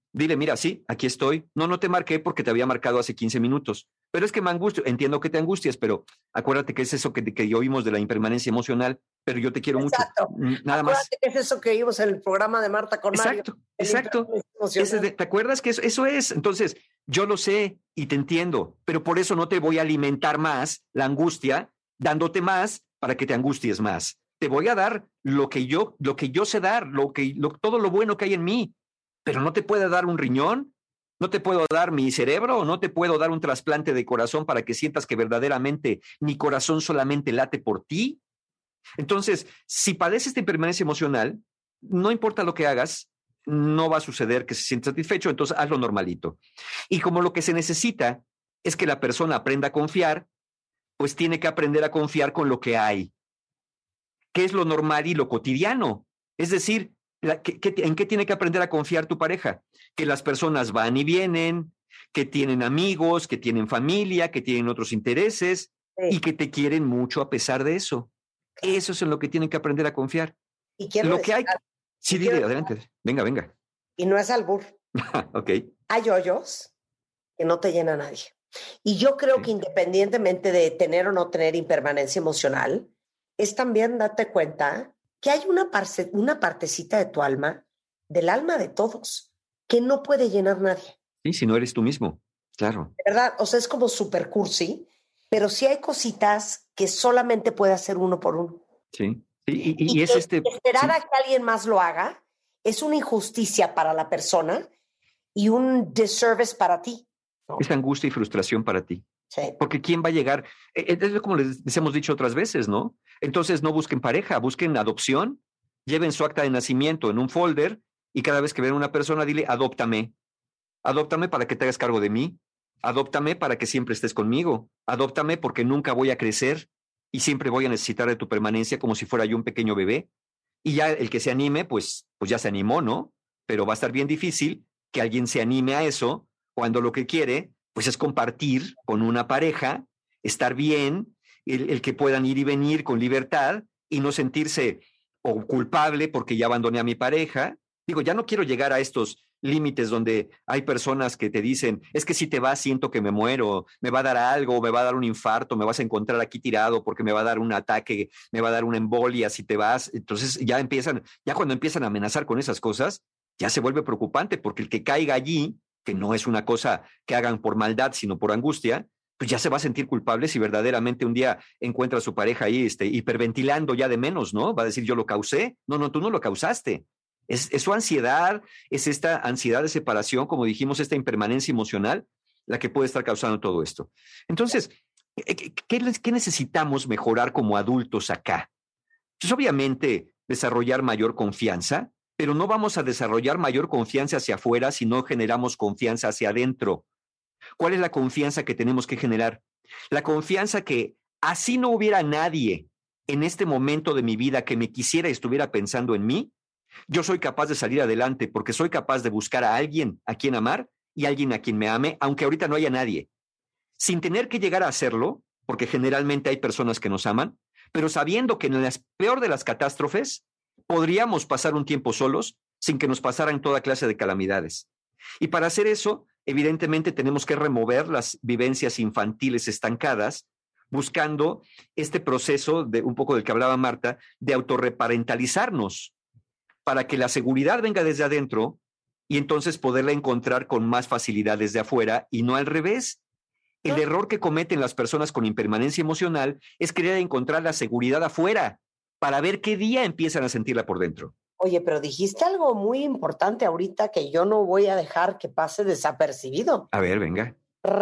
Dile, mira, sí, aquí estoy. No, no te marqué porque te había marcado hace quince minutos. Pero es que me angustio. Entiendo que te angustias, pero acuérdate que es eso que, que oímos de la impermanencia emocional, pero yo te quiero Exacto. mucho. Nada acuérdate más. que es eso que oímos en el programa de Marta con Exacto, Mario. exacto. Ese de, ¿te acuerdas que eso, eso es? Entonces, yo lo sé y te entiendo, pero por eso no te voy a alimentar más la angustia, dándote más para que te angusties más. Te voy a dar lo que yo, lo que yo sé dar, lo que, lo, todo lo bueno que hay en mí, pero no te puedo dar un riñón, no te puedo dar mi cerebro, no te puedo dar un trasplante de corazón para que sientas que verdaderamente mi corazón solamente late por ti. Entonces, si padeces esta impermanencia emocional, no importa lo que hagas, no va a suceder que se sienta satisfecho, entonces hazlo normalito. Y como lo que se necesita es que la persona aprenda a confiar, pues tiene que aprender a confiar con lo que hay. ¿Qué es lo normal y lo cotidiano? Es decir, la, ¿qué, qué, ¿en qué tiene que aprender a confiar tu pareja? Que las personas van y vienen, que tienen amigos, que tienen familia, que tienen otros intereses sí. y que te quieren mucho a pesar de eso. Eso es en lo que tienen que aprender a confiar. Y quiero lo decir, que hay. Sí, dile, adelante. Venga, venga. Y no es albur. Ok. Hay hoyos que no te llena nadie. Y yo creo sí. que independientemente de tener o no tener impermanencia emocional, es también darte cuenta que hay una, parce, una partecita de tu alma, del alma de todos, que no puede llenar nadie. Sí, si no eres tú mismo, claro. De verdad, o sea, es como super cursi, pero sí hay cositas que solamente puede hacer uno por uno. Sí, sí y, y, y, y es que este... esperar sí. a que alguien más lo haga es una injusticia para la persona y un disservice para ti, ¿no? Es angustia y frustración para ti. Sí. Porque ¿quién va a llegar? Es como les, les hemos dicho otras veces, ¿no? Entonces no busquen pareja, busquen adopción, lleven su acta de nacimiento en un folder y cada vez que vean a una persona, dile, adóptame. Adóptame para que te hagas cargo de mí. Adóptame para que siempre estés conmigo. Adóptame porque nunca voy a crecer y siempre voy a necesitar de tu permanencia como si fuera yo un pequeño bebé. Y ya el que se anime, pues, pues ya se animó, ¿no? Pero va a estar bien difícil que alguien se anime a eso cuando lo que quiere pues es compartir con una pareja, estar bien, el, el que puedan ir y venir con libertad y no sentirse o culpable porque ya abandoné a mi pareja. Digo, ya no quiero llegar a estos límites donde hay personas que te dicen, es que si te vas siento que me muero, me va a dar algo, me va a dar un infarto, me vas a encontrar aquí tirado porque me va a dar un ataque, me va a dar una embolia si te vas. Entonces ya empiezan, ya cuando empiezan a amenazar con esas cosas, ya se vuelve preocupante porque el que caiga allí, que no es una cosa que hagan por maldad, sino por angustia, pues ya se va a sentir culpable si verdaderamente un día encuentra a su pareja ahí este, hiperventilando ya de menos, ¿no? Va a decir, yo lo causé. No, no, tú no lo causaste. Es, es su ansiedad, es esta ansiedad de separación, como dijimos, esta impermanencia emocional, la que puede estar causando todo esto. Entonces, ¿qué, qué, qué necesitamos mejorar como adultos acá? Pues obviamente desarrollar mayor confianza, pero no vamos a desarrollar mayor confianza hacia afuera si no generamos confianza hacia adentro. ¿Cuál es la confianza que tenemos que generar? La confianza que así no hubiera nadie en este momento de mi vida que me quisiera y estuviera pensando en mí, yo soy capaz de salir adelante porque soy capaz de buscar a alguien a quien amar y a alguien a quien me ame, aunque ahorita no haya nadie. Sin tener que llegar a hacerlo, porque generalmente hay personas que nos aman, pero sabiendo que en la peor de las catástrofes podríamos pasar un tiempo solos sin que nos pasaran toda clase de calamidades. Y para hacer eso, evidentemente tenemos que remover las vivencias infantiles estancadas, buscando este proceso, de un poco del que hablaba Marta, de autorreparentalizarnos, para que la seguridad venga desde adentro y entonces poderla encontrar con más facilidad desde afuera y no al revés. El ¿No? error que cometen las personas con impermanencia emocional es querer encontrar la seguridad afuera, para ver qué día empiezan a sentirla por dentro. Oye, pero dijiste algo muy importante ahorita que yo no voy a dejar que pase desapercibido. A ver, venga.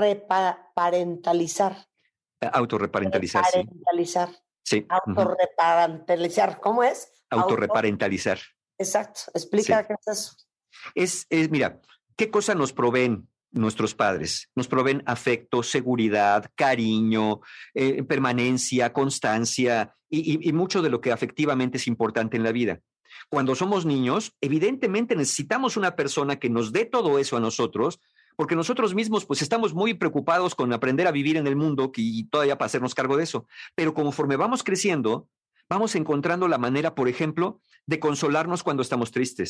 Reparentalizar. Autorreparentalizar, Reparentalizar. Sí. Autorreparentalizar. ¿Cómo es? Autorreparentalizar. Exacto. Explica sí. qué es eso. Es, es, mira, ¿qué cosa nos proveen nuestros padres? Nos proveen afecto, seguridad, cariño, eh, permanencia, constancia y, y, y mucho de lo que afectivamente es importante en la vida. Cuando somos niños, evidentemente necesitamos una persona que nos dé todo eso a nosotros, porque nosotros mismos pues estamos muy preocupados con aprender a vivir en el mundo y todavía para hacernos cargo de eso. Pero conforme vamos creciendo, vamos encontrando la manera, por ejemplo, de consolarnos cuando estamos tristes,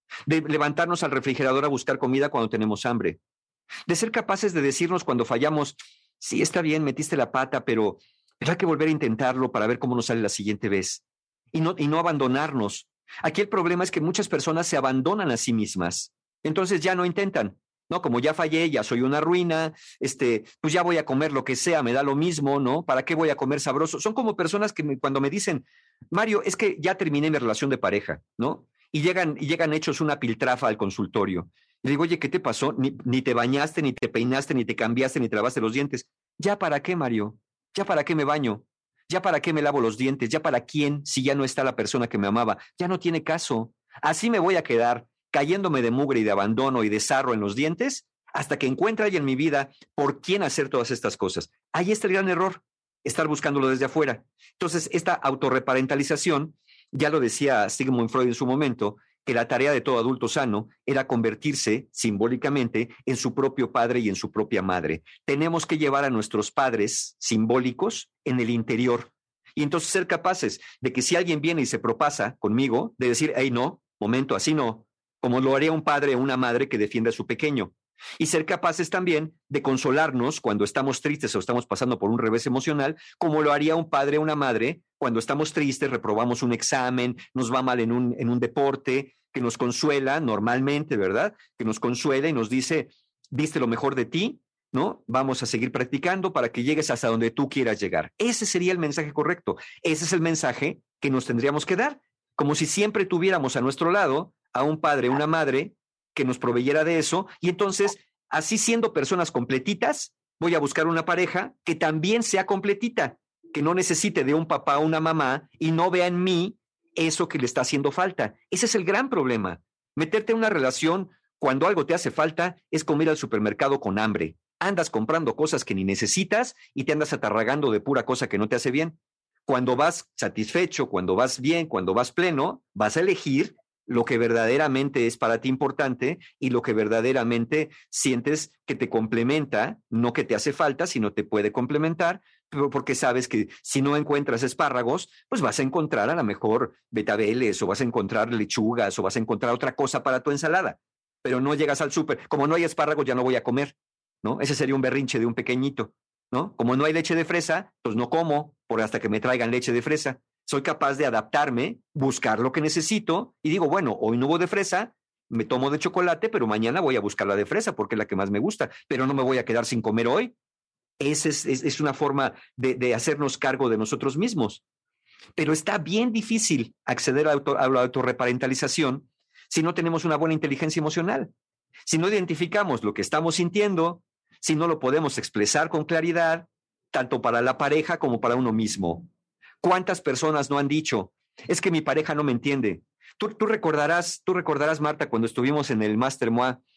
de levantarnos al refrigerador a buscar comida cuando tenemos hambre, de ser capaces de decirnos cuando fallamos, sí, está bien, metiste la pata, pero, pero hay que volver a intentarlo para ver cómo nos sale la siguiente vez. Y no, y no abandonarnos. Aquí el problema es que muchas personas se abandonan a sí mismas. Entonces ya no intentan. No, como ya fallé, ya soy una ruina, este, pues ya voy a comer lo que sea, me da lo mismo, ¿no? ¿Para qué voy a comer sabroso? Son como personas que me, cuando me dicen, Mario, es que ya terminé mi relación de pareja, ¿no? Y llegan, y llegan hechos una piltrafa al consultorio. Y le digo, oye, ¿qué te pasó? Ni, ni te bañaste, ni te peinaste, ni te cambiaste, ni te lavaste los dientes. ¿Ya para qué, Mario? ¿Ya para qué me baño? ¿Ya para qué me lavo los dientes? ¿Ya para quién si ya no está la persona que me amaba? Ya no tiene caso. Así me voy a quedar cayéndome de mugre y de abandono y de sarro en los dientes hasta que encuentre alguien en mi vida por quién hacer todas estas cosas. Ahí está el gran error, estar buscándolo desde afuera. Entonces, esta autorreparentalización, ya lo decía Sigmund Freud en su momento, que la tarea de todo adulto sano era convertirse simbólicamente en su propio padre y en su propia madre. Tenemos que llevar a nuestros padres simbólicos en el interior y entonces ser capaces de que si alguien viene y se propasa conmigo, de decir, hey, no, momento, así no, como lo haría un padre o una madre que defienda a su pequeño. Y ser capaces también de consolarnos cuando estamos tristes o estamos pasando por un revés emocional, como lo haría un padre o una madre cuando estamos tristes, reprobamos un examen, nos va mal en un, en un deporte, que nos consuela normalmente, ¿verdad? Que nos consuela y nos dice, diste lo mejor de ti, ¿no? Vamos a seguir practicando para que llegues hasta donde tú quieras llegar. Ese sería el mensaje correcto. Ese es el mensaje que nos tendríamos que dar, como si siempre tuviéramos a nuestro lado a un padre, una madre que nos proveyera de eso, y entonces, así siendo personas completitas, voy a buscar una pareja que también sea completita, que no necesite de un papá o una mamá y no vea en mí eso que le está haciendo falta. Ese es el gran problema. Meterte en una relación cuando algo te hace falta es como ir al supermercado con hambre. Andas comprando cosas que ni necesitas y te andas atarragando de pura cosa que no te hace bien. Cuando vas satisfecho, cuando vas bien, cuando vas pleno, vas a elegir lo que verdaderamente es para ti importante y lo que verdaderamente sientes que te complementa, no que te hace falta, sino te puede complementar, porque sabes que si no encuentras espárragos, pues vas a encontrar a lo mejor betabeles o vas a encontrar lechugas o vas a encontrar otra cosa para tu ensalada, pero no llegas al súper, como no hay espárragos ya no voy a comer, ¿no? Ese sería un berrinche de un pequeñito, ¿no? Como no hay leche de fresa, pues no como por hasta que me traigan leche de fresa. Soy capaz de adaptarme, buscar lo que necesito y digo, bueno, hoy no hubo de fresa, me tomo de chocolate, pero mañana voy a buscar la de fresa porque es la que más me gusta, pero no me voy a quedar sin comer hoy. Esa es, es, es una forma de, de hacernos cargo de nosotros mismos. Pero está bien difícil acceder a, auto, a la autorreparentalización si no tenemos una buena inteligencia emocional, si no identificamos lo que estamos sintiendo, si no lo podemos expresar con claridad, tanto para la pareja como para uno mismo. ¿Cuántas personas no han dicho, es que mi pareja no me entiende? Tú, tú recordarás, tú recordarás, Marta, cuando estuvimos en el Master M O A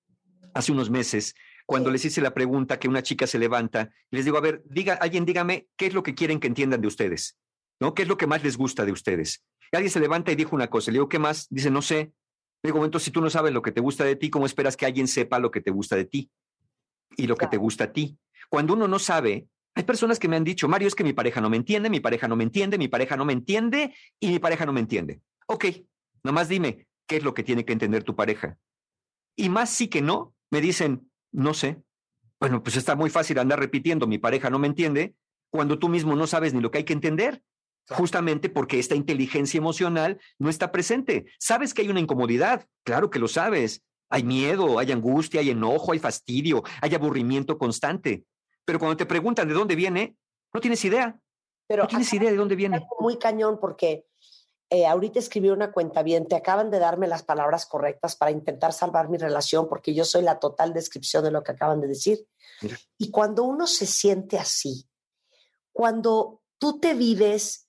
hace unos meses, cuando les hice la pregunta que una chica se levanta, les digo, a ver, diga, alguien dígame qué es lo que quieren que entiendan de ustedes, ¿no? ¿Qué es lo que más les gusta de ustedes? Y alguien se levanta y dijo una cosa, le digo, ¿qué más? Dice, no sé. Le digo, entonces, si tú no sabes lo que te gusta de ti, ¿cómo esperas que alguien sepa lo que te gusta de ti? Y lo que te gusta a ti. Cuando uno no sabe, hay personas que me han dicho, Mario, es que mi pareja no me entiende, mi pareja no me entiende, mi pareja no me entiende y mi pareja no me entiende. Ok, nomás dime, ¿qué es lo que tiene que entender tu pareja? Y más sí que no, me dicen, no sé. Bueno, pues está muy fácil andar repitiendo, mi pareja no me entiende, cuando tú mismo no sabes ni lo que hay que entender. Justamente porque esta inteligencia emocional no está presente. Sabes que hay una incomodidad, claro que lo sabes. Hay miedo, hay angustia, hay enojo, hay fastidio, hay aburrimiento constante. Pero cuando te preguntan de dónde viene, no tienes idea. Pero no tienes idea de dónde viene. Muy cañón porque eh, ahorita escribí una cuentaviente, acaban de darme las palabras correctas para intentar salvar mi relación porque yo soy la total descripción de lo que acaban de decir. Mira. Y cuando uno se siente así, cuando tú te vives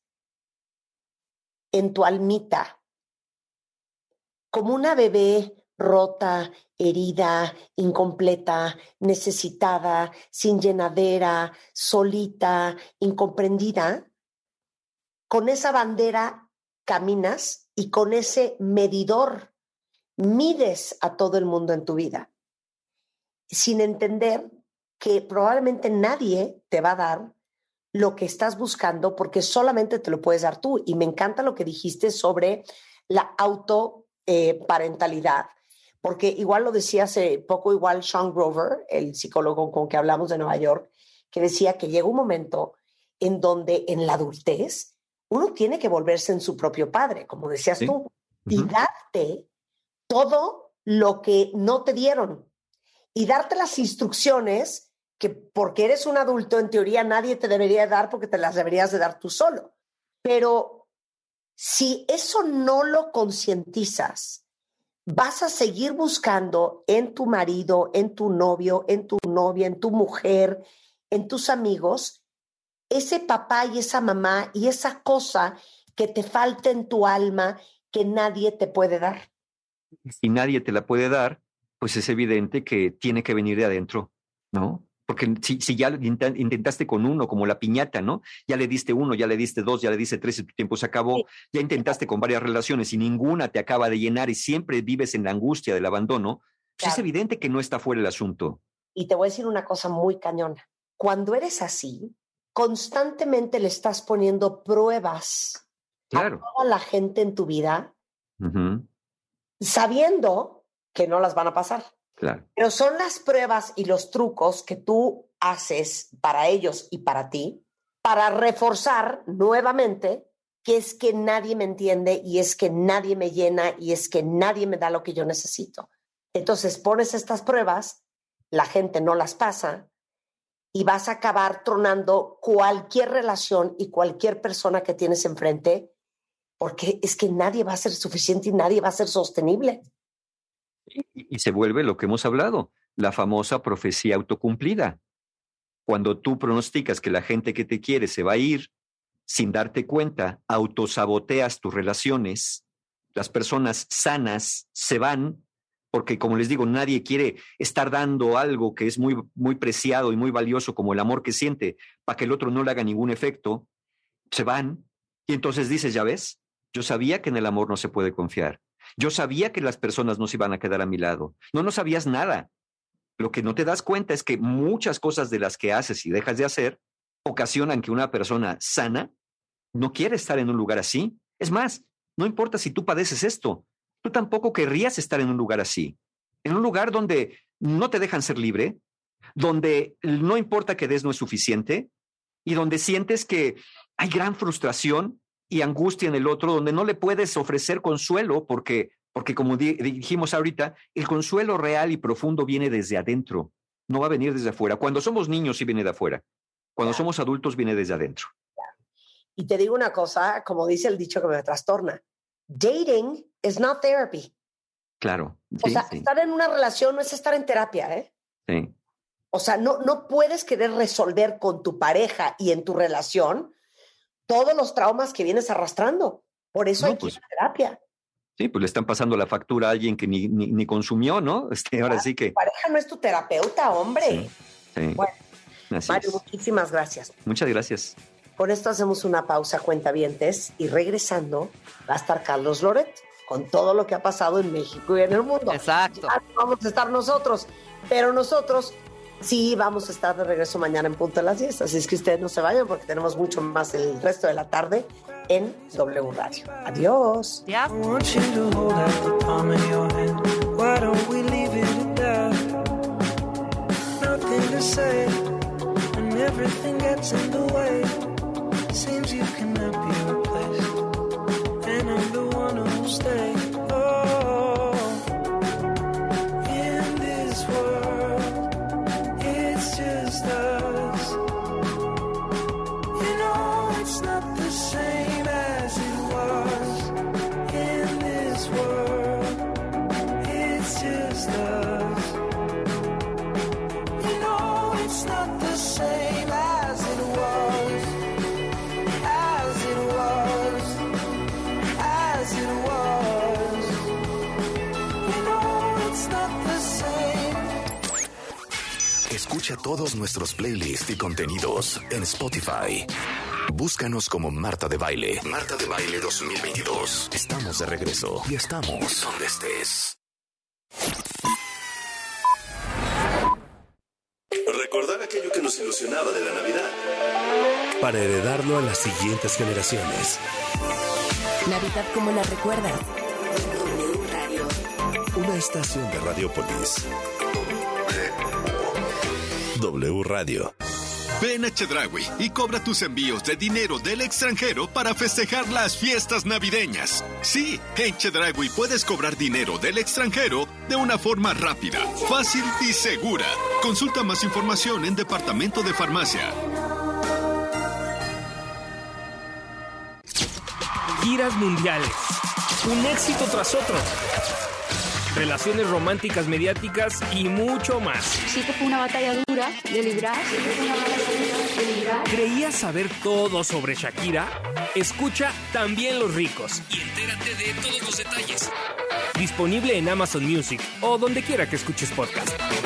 en tu almita como una bebé rota, herida, incompleta, necesitada, sin llenadera, solita, incomprendida, con esa bandera caminas y con ese medidor mides a todo el mundo en tu vida, sin entender que probablemente nadie te va a dar lo que estás buscando porque solamente te lo puedes dar tú. Y me encanta lo que dijiste sobre la auto eh, parentalidad, porque igual lo decía hace poco, igual Sean Grover, el psicólogo con que hablamos de Nueva York, que decía que llega un momento en donde en la adultez uno tiene que volverse en su propio padre, como decías sí. tú, uh-huh. y darte todo lo que no te dieron y darte las instrucciones que porque eres un adulto, en teoría nadie te debería dar porque te las deberías de dar tú solo. Pero si eso no lo concientizas, vas a seguir buscando en tu marido, en tu novio, en tu novia, en tu mujer, en tus amigos, ese papá y esa mamá y esa cosa que te falta en tu alma que nadie te puede dar. Si nadie te la puede dar, pues es evidente que tiene que venir de adentro, ¿no? Porque si, si ya intentaste con uno, como la piñata, ¿no? Ya le diste uno, ya le diste dos, ya le diste tres y tu tiempo se acabó. Sí. Ya intentaste con varias relaciones y ninguna te acaba de llenar y siempre vives en la angustia del abandono, pues claro. Es evidente que no está fuera el asunto. Y te voy a decir una cosa muy cañona. Cuando eres así, constantemente le estás poniendo pruebas claro. a toda la gente en tu vida, uh-huh. sabiendo que no las van a pasar. Claro. Pero son las pruebas y los trucos que tú haces para ellos y para ti, para reforzar nuevamente que es que nadie me entiende y es que nadie me llena y es que nadie me da lo que yo necesito. Entonces pones estas pruebas, la gente no las pasa y vas a acabar tronando cualquier relación y cualquier persona que tienes enfrente porque es que nadie va a ser suficiente y nadie va a ser sostenible. Y, y se vuelve lo que hemos hablado, la famosa profecía autocumplida. Cuando tú pronosticas que la gente que te quiere se va a ir, sin darte cuenta, autosaboteas tus relaciones, las personas sanas se van, porque como les digo, nadie quiere estar dando algo que es muy, muy preciado y muy valioso como el amor que siente, para que el otro no le haga ningún efecto, se van, y entonces dices, ya ves, yo sabía que en el amor no se puede confiar. Yo sabía que las personas no se iban a quedar a mi lado. No, no sabías nada. Lo que no te das cuenta es que muchas cosas de las que haces y dejas de hacer ocasionan que una persona sana no quiere estar en un lugar así. Es más, no importa si tú padeces esto, tú tampoco querrías estar en un lugar así. En un lugar donde no te dejan ser libre, donde no importa que des no es suficiente y donde sientes que hay gran frustración y angustia en el otro, donde no le puedes ofrecer consuelo porque, porque como di- dijimos ahorita, el consuelo real y profundo viene desde adentro, no va a venir desde afuera. Cuando somos niños sí viene de afuera, cuando somos adultos viene desde adentro. Y te digo una cosa, como dice el dicho que me trastorna, dating is not therapy. Claro. Sí, o sea, sí. estar en una relación no es estar en terapia, ¿eh? Sí. O sea, no, no puedes querer resolver con tu pareja y en tu relación todos los traumas que vienes arrastrando. Por eso no, hay pues, que ir a terapia. Sí, pues le están pasando la factura a alguien que ni, ni, ni consumió, ¿no? Este, ahora sí que... Tu pareja no es tu terapeuta, hombre. Sí, sí. Bueno, así Mario, es. muchísimas gracias. Muchas gracias. Con esto hacemos una pausa, cuentavientes, y regresando va a estar Carlos Loret con todo lo que ha pasado en México y en el mundo. Exacto. Ya vamos a estar nosotros, pero nosotros sí vamos a estar de regreso mañana en punto de las diez. Así es que ustedes no se vayan porque tenemos mucho más el resto de la tarde en W Radio. Adiós. Ya. Everything gets in the way. Seems you cannot be replaced, and I'm the one who'll stay. Oh, in this world, it's just us. You know it's not the same as it was. In this world, it's just us. You know it's not the same. Escucha todos nuestros playlists y contenidos en Spotify. Búscanos como Marta de Baile. Marta de Baile dos mil veintidós. Estamos de regreso y estamos donde estés. Recordar aquello que nos ilusionaba de la Navidad para heredarlo a las siguientes generaciones. Navidad como la recuerdas. W Radio. una estación de Radiopolis. W Radio. Ven a Chedraui y cobra tus envíos de dinero del extranjero para festejar las fiestas navideñas. Sí, en Chedraui puedes cobrar dinero del extranjero de una forma rápida, fácil y segura. Consulta más información en Departamento de Farmacia. Giras mundiales. Un éxito tras otro. Relaciones románticas mediáticas y mucho más. Sí que fue una batalla dura de librar. Sí que fue una batalla dura de librar. ¿Creías saber todo sobre Shakira? Escucha También los ricos y entérate de todos los detalles. Disponible en Amazon Music o donde quiera que escuches podcast.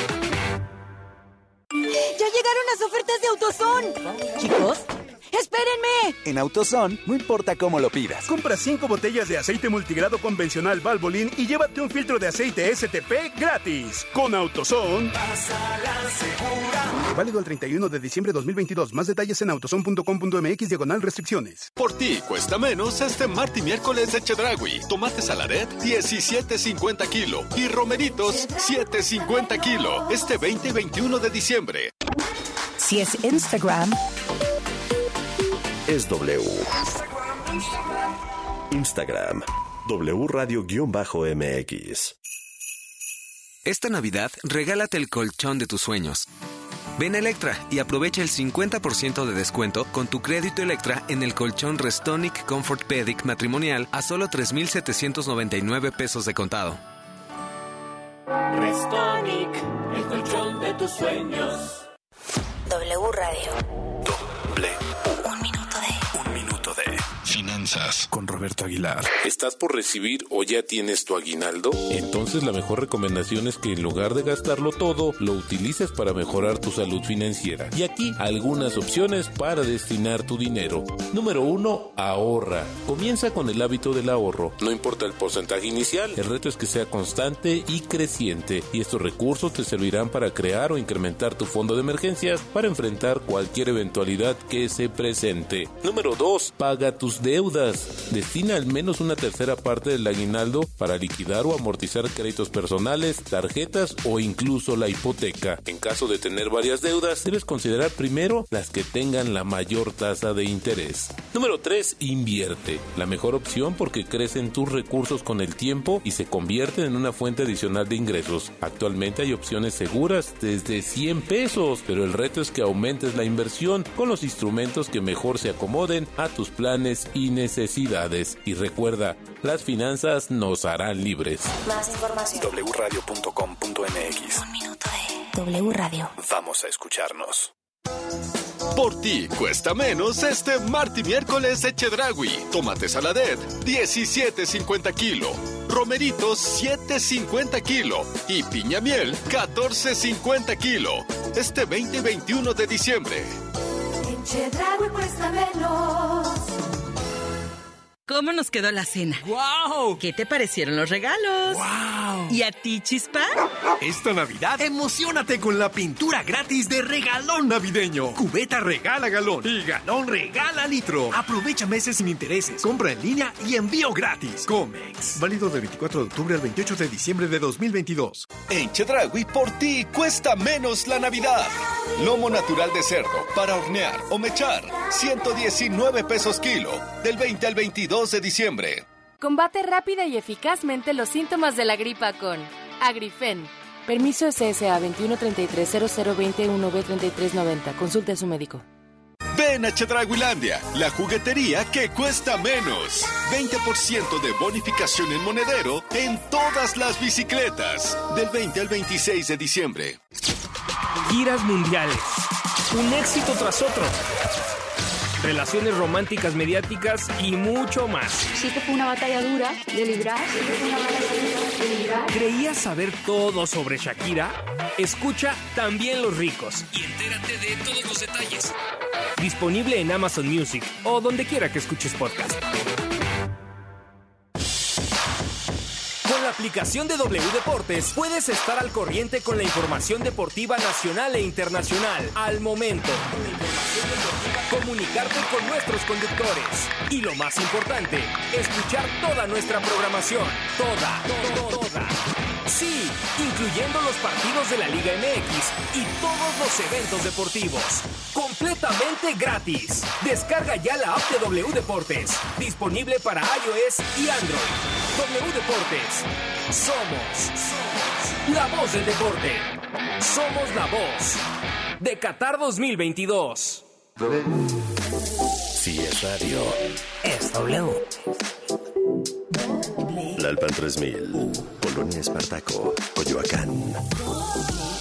¡Ya llegaron las ofertas de AutoZone! Chicos, ¡espérenme! En AutoZone, no importa cómo lo pidas. Compra cinco botellas de aceite multigrado convencional Valvoline y llévate un filtro de aceite S T P gratis. Con AutoZone. Pásala segura. Válido el treinta y uno de diciembre de dos mil veintidós. Más detalles en autozone punto com punto m x diagonal restricciones. Por ti cuesta menos este martes y miércoles de Chedraui. Tomate saladet diecisiete cincuenta kilo y romeritos siete cincuenta kilo. Este veinte y veintiuno de diciembre. Si es Instagram, es W. Instagram, W Radio-M X. Esta Navidad, regálate el colchón de tus sueños. Ven a Electra y aprovecha el cincuenta por ciento de descuento con tu crédito Electra en el colchón Restonic Comfort Pedic matrimonial a solo tres mil setecientos noventa y nueve pesos de contado. Restonic, el colchón de tus sueños. W Radio. Doble. Un minuto de... Un minuto de... Finanzas con Roberto Aguilar. ¿Estás por recibir o ya tienes tu aguinaldo? Entonces la mejor recomendación es que en lugar de gastarlo todo, lo utilices para mejorar tu salud financiera. Y aquí algunas opciones para destinar tu dinero. Número uno, ahorra. Comienza con el hábito del ahorro. No importa el porcentaje inicial, el reto es que sea constante y creciente. Y estos recursos te servirán para crear o incrementar tu fondo de emergencias para enfrentar cualquier eventualidad que se presente. Número dos, paga tus deudas. Destina al menos una tercera parte del aguinaldo para liquidar o amortizar créditos personales, tarjetas o incluso la hipoteca. En caso de tener varias deudas, debes considerar primero las que tengan la mayor tasa de interés. Número tres, invierte. La mejor opción porque crecen tus recursos con el tiempo y se convierten en una fuente adicional de ingresos. Actualmente hay opciones seguras desde cien pesos, pero el reto es que aumentes la inversión con los instrumentos que mejor se acomoden a tus planes y necesidades. Y recuerda, las finanzas nos harán libres. Más información. W radio punto com punto m x. Un minuto de W Radio. Vamos a escucharnos. Por ti cuesta menos este martes y miércoles de Chedraui. Tomate saladet diecisiete cincuenta kilo, romeritos siete cincuenta kilo y piña miel catorce cincuenta kilo. Este veinte y veintiuno de diciembre. En Chedraui cuesta menos. ¿Cómo nos quedó la cena? ¡Guau! ¿Qué te parecieron los regalos? ¡Guau! ¿Y a ti, Chispa? Esta Navidad, emociónate con la pintura gratis de Regalón Navideño. Cubeta regala galón y galón regala litro. Aprovecha meses sin intereses, compra en línea y envío gratis. Comex. Válido del veinticuatro de octubre al veintiocho de diciembre de dos mil veintidós. En Chedraui, por ti cuesta menos la Navidad. Lomo natural de cerdo para hornear o mechar, ciento diecinueve pesos kilo, del veinte al veintidós de diciembre. Combate rápida y eficazmente los síntomas de la gripa con Agrifen. Permiso S S A veintiuno treinta y tres cero cero veintiuno B treinta y tres noventa. Consulte a su médico. Ven a Chedrauilandia, la juguetería que cuesta menos. veinte por ciento de bonificación en monedero en todas las bicicletas. Del veinte al veintiséis de diciembre. Giras mundiales. Un éxito tras otro. Relaciones románticas mediáticas y mucho más. Sí que fue una batalla dura de librar. Sí que fue una batalla dura de librar. ¿Creías saber todo sobre Shakira? Escucha También los ricos y entérate de todos los detalles. Disponible en Amazon Music o donde quiera que escuches podcast. Con la aplicación de W Deportes puedes estar al corriente con la información deportiva nacional e internacional al momento. Comunicarte con nuestros conductores y lo más importante, escuchar toda nuestra programación, toda, toda, toda. Sí, incluyendo los partidos de la Liga M X y todos los eventos deportivos. Completamente gratis. Descarga ya la app de W Deportes. Disponible para iOS y Android. W Deportes. Somos, somos la voz del deporte. Somos la voz de Qatar dos mil veintidós. Si es radio, es W. La Alpan tres mil, Polonia Espartaco, Coyoacán.